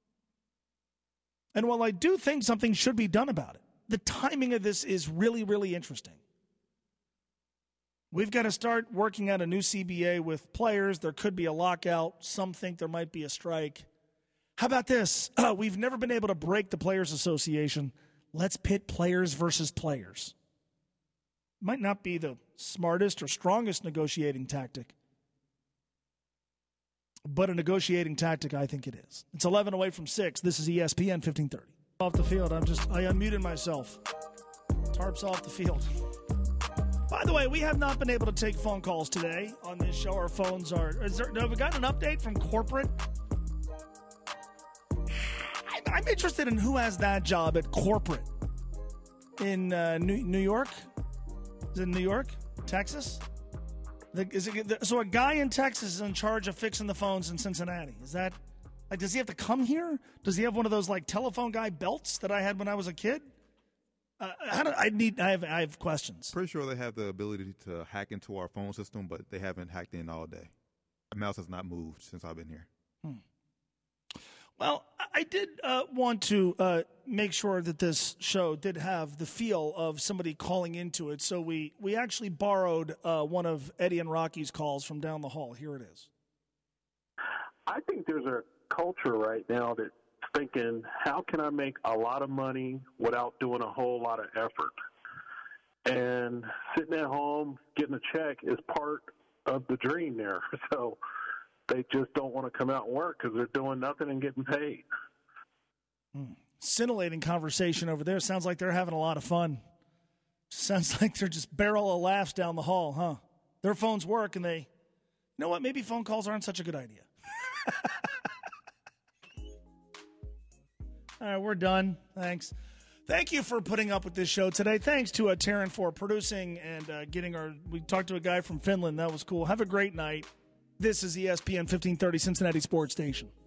And while I do think something should be done about it, the timing of this is really, really interesting. We've got to start working out a new C B A with players. There could be a lockout. Some think there might be a strike. How about this? Uh, we've never been able to break the Players Association. Let's pit players versus players. Might not be the smartest or strongest negotiating tactic, but a negotiating tactic, I think it is. It's eleven away from six. This is E S P N fifteen thirty. Off the field. I'm just, I unmuted myself. Tarps off the field. By the way, we have not been able to take phone calls today on this show. Our phones are, is there, have we gotten an update from corporate? I'm interested in who has that job at corporate in uh, New, New York. Is it New York? Texas? The, is it, so a guy in Texas is in charge of fixing the phones in Cincinnati. Is that, like, does he have to come here? Does he have one of those, like, telephone guy belts that I had when I was a kid? Uh, how do, I need. I have. I have questions. Pretty sure they have the ability to hack into our phone system, but they haven't hacked in all day. My mouse has not moved since I've been here. Hmm. Well, I did uh, want to uh, make sure that this show did have the feel of somebody calling into it, so we, we actually borrowed uh, one of Eddie and Rocky's calls from down the hall. Here it is. I think there's a culture right now that's thinking, how can I make a lot of money without doing a whole lot of effort? And sitting at home, getting a check is part of the dream there. So they just don't want to come out and work because they're doing nothing and getting paid. Hmm. Scintillating conversation over there. Sounds like they're having a lot of fun. Sounds like they're just barrel of laughs down the hall, huh? Their phones work and they, you know what, maybe phone calls aren't such a good idea. All right, we're done. Thanks. Thank you for putting up with this show today. Thanks to uh, Taryn for producing and uh, getting our. We talked to a guy from Finland. That was cool. Have a great night. This is E S P N fifteen thirty Cincinnati Sports Station.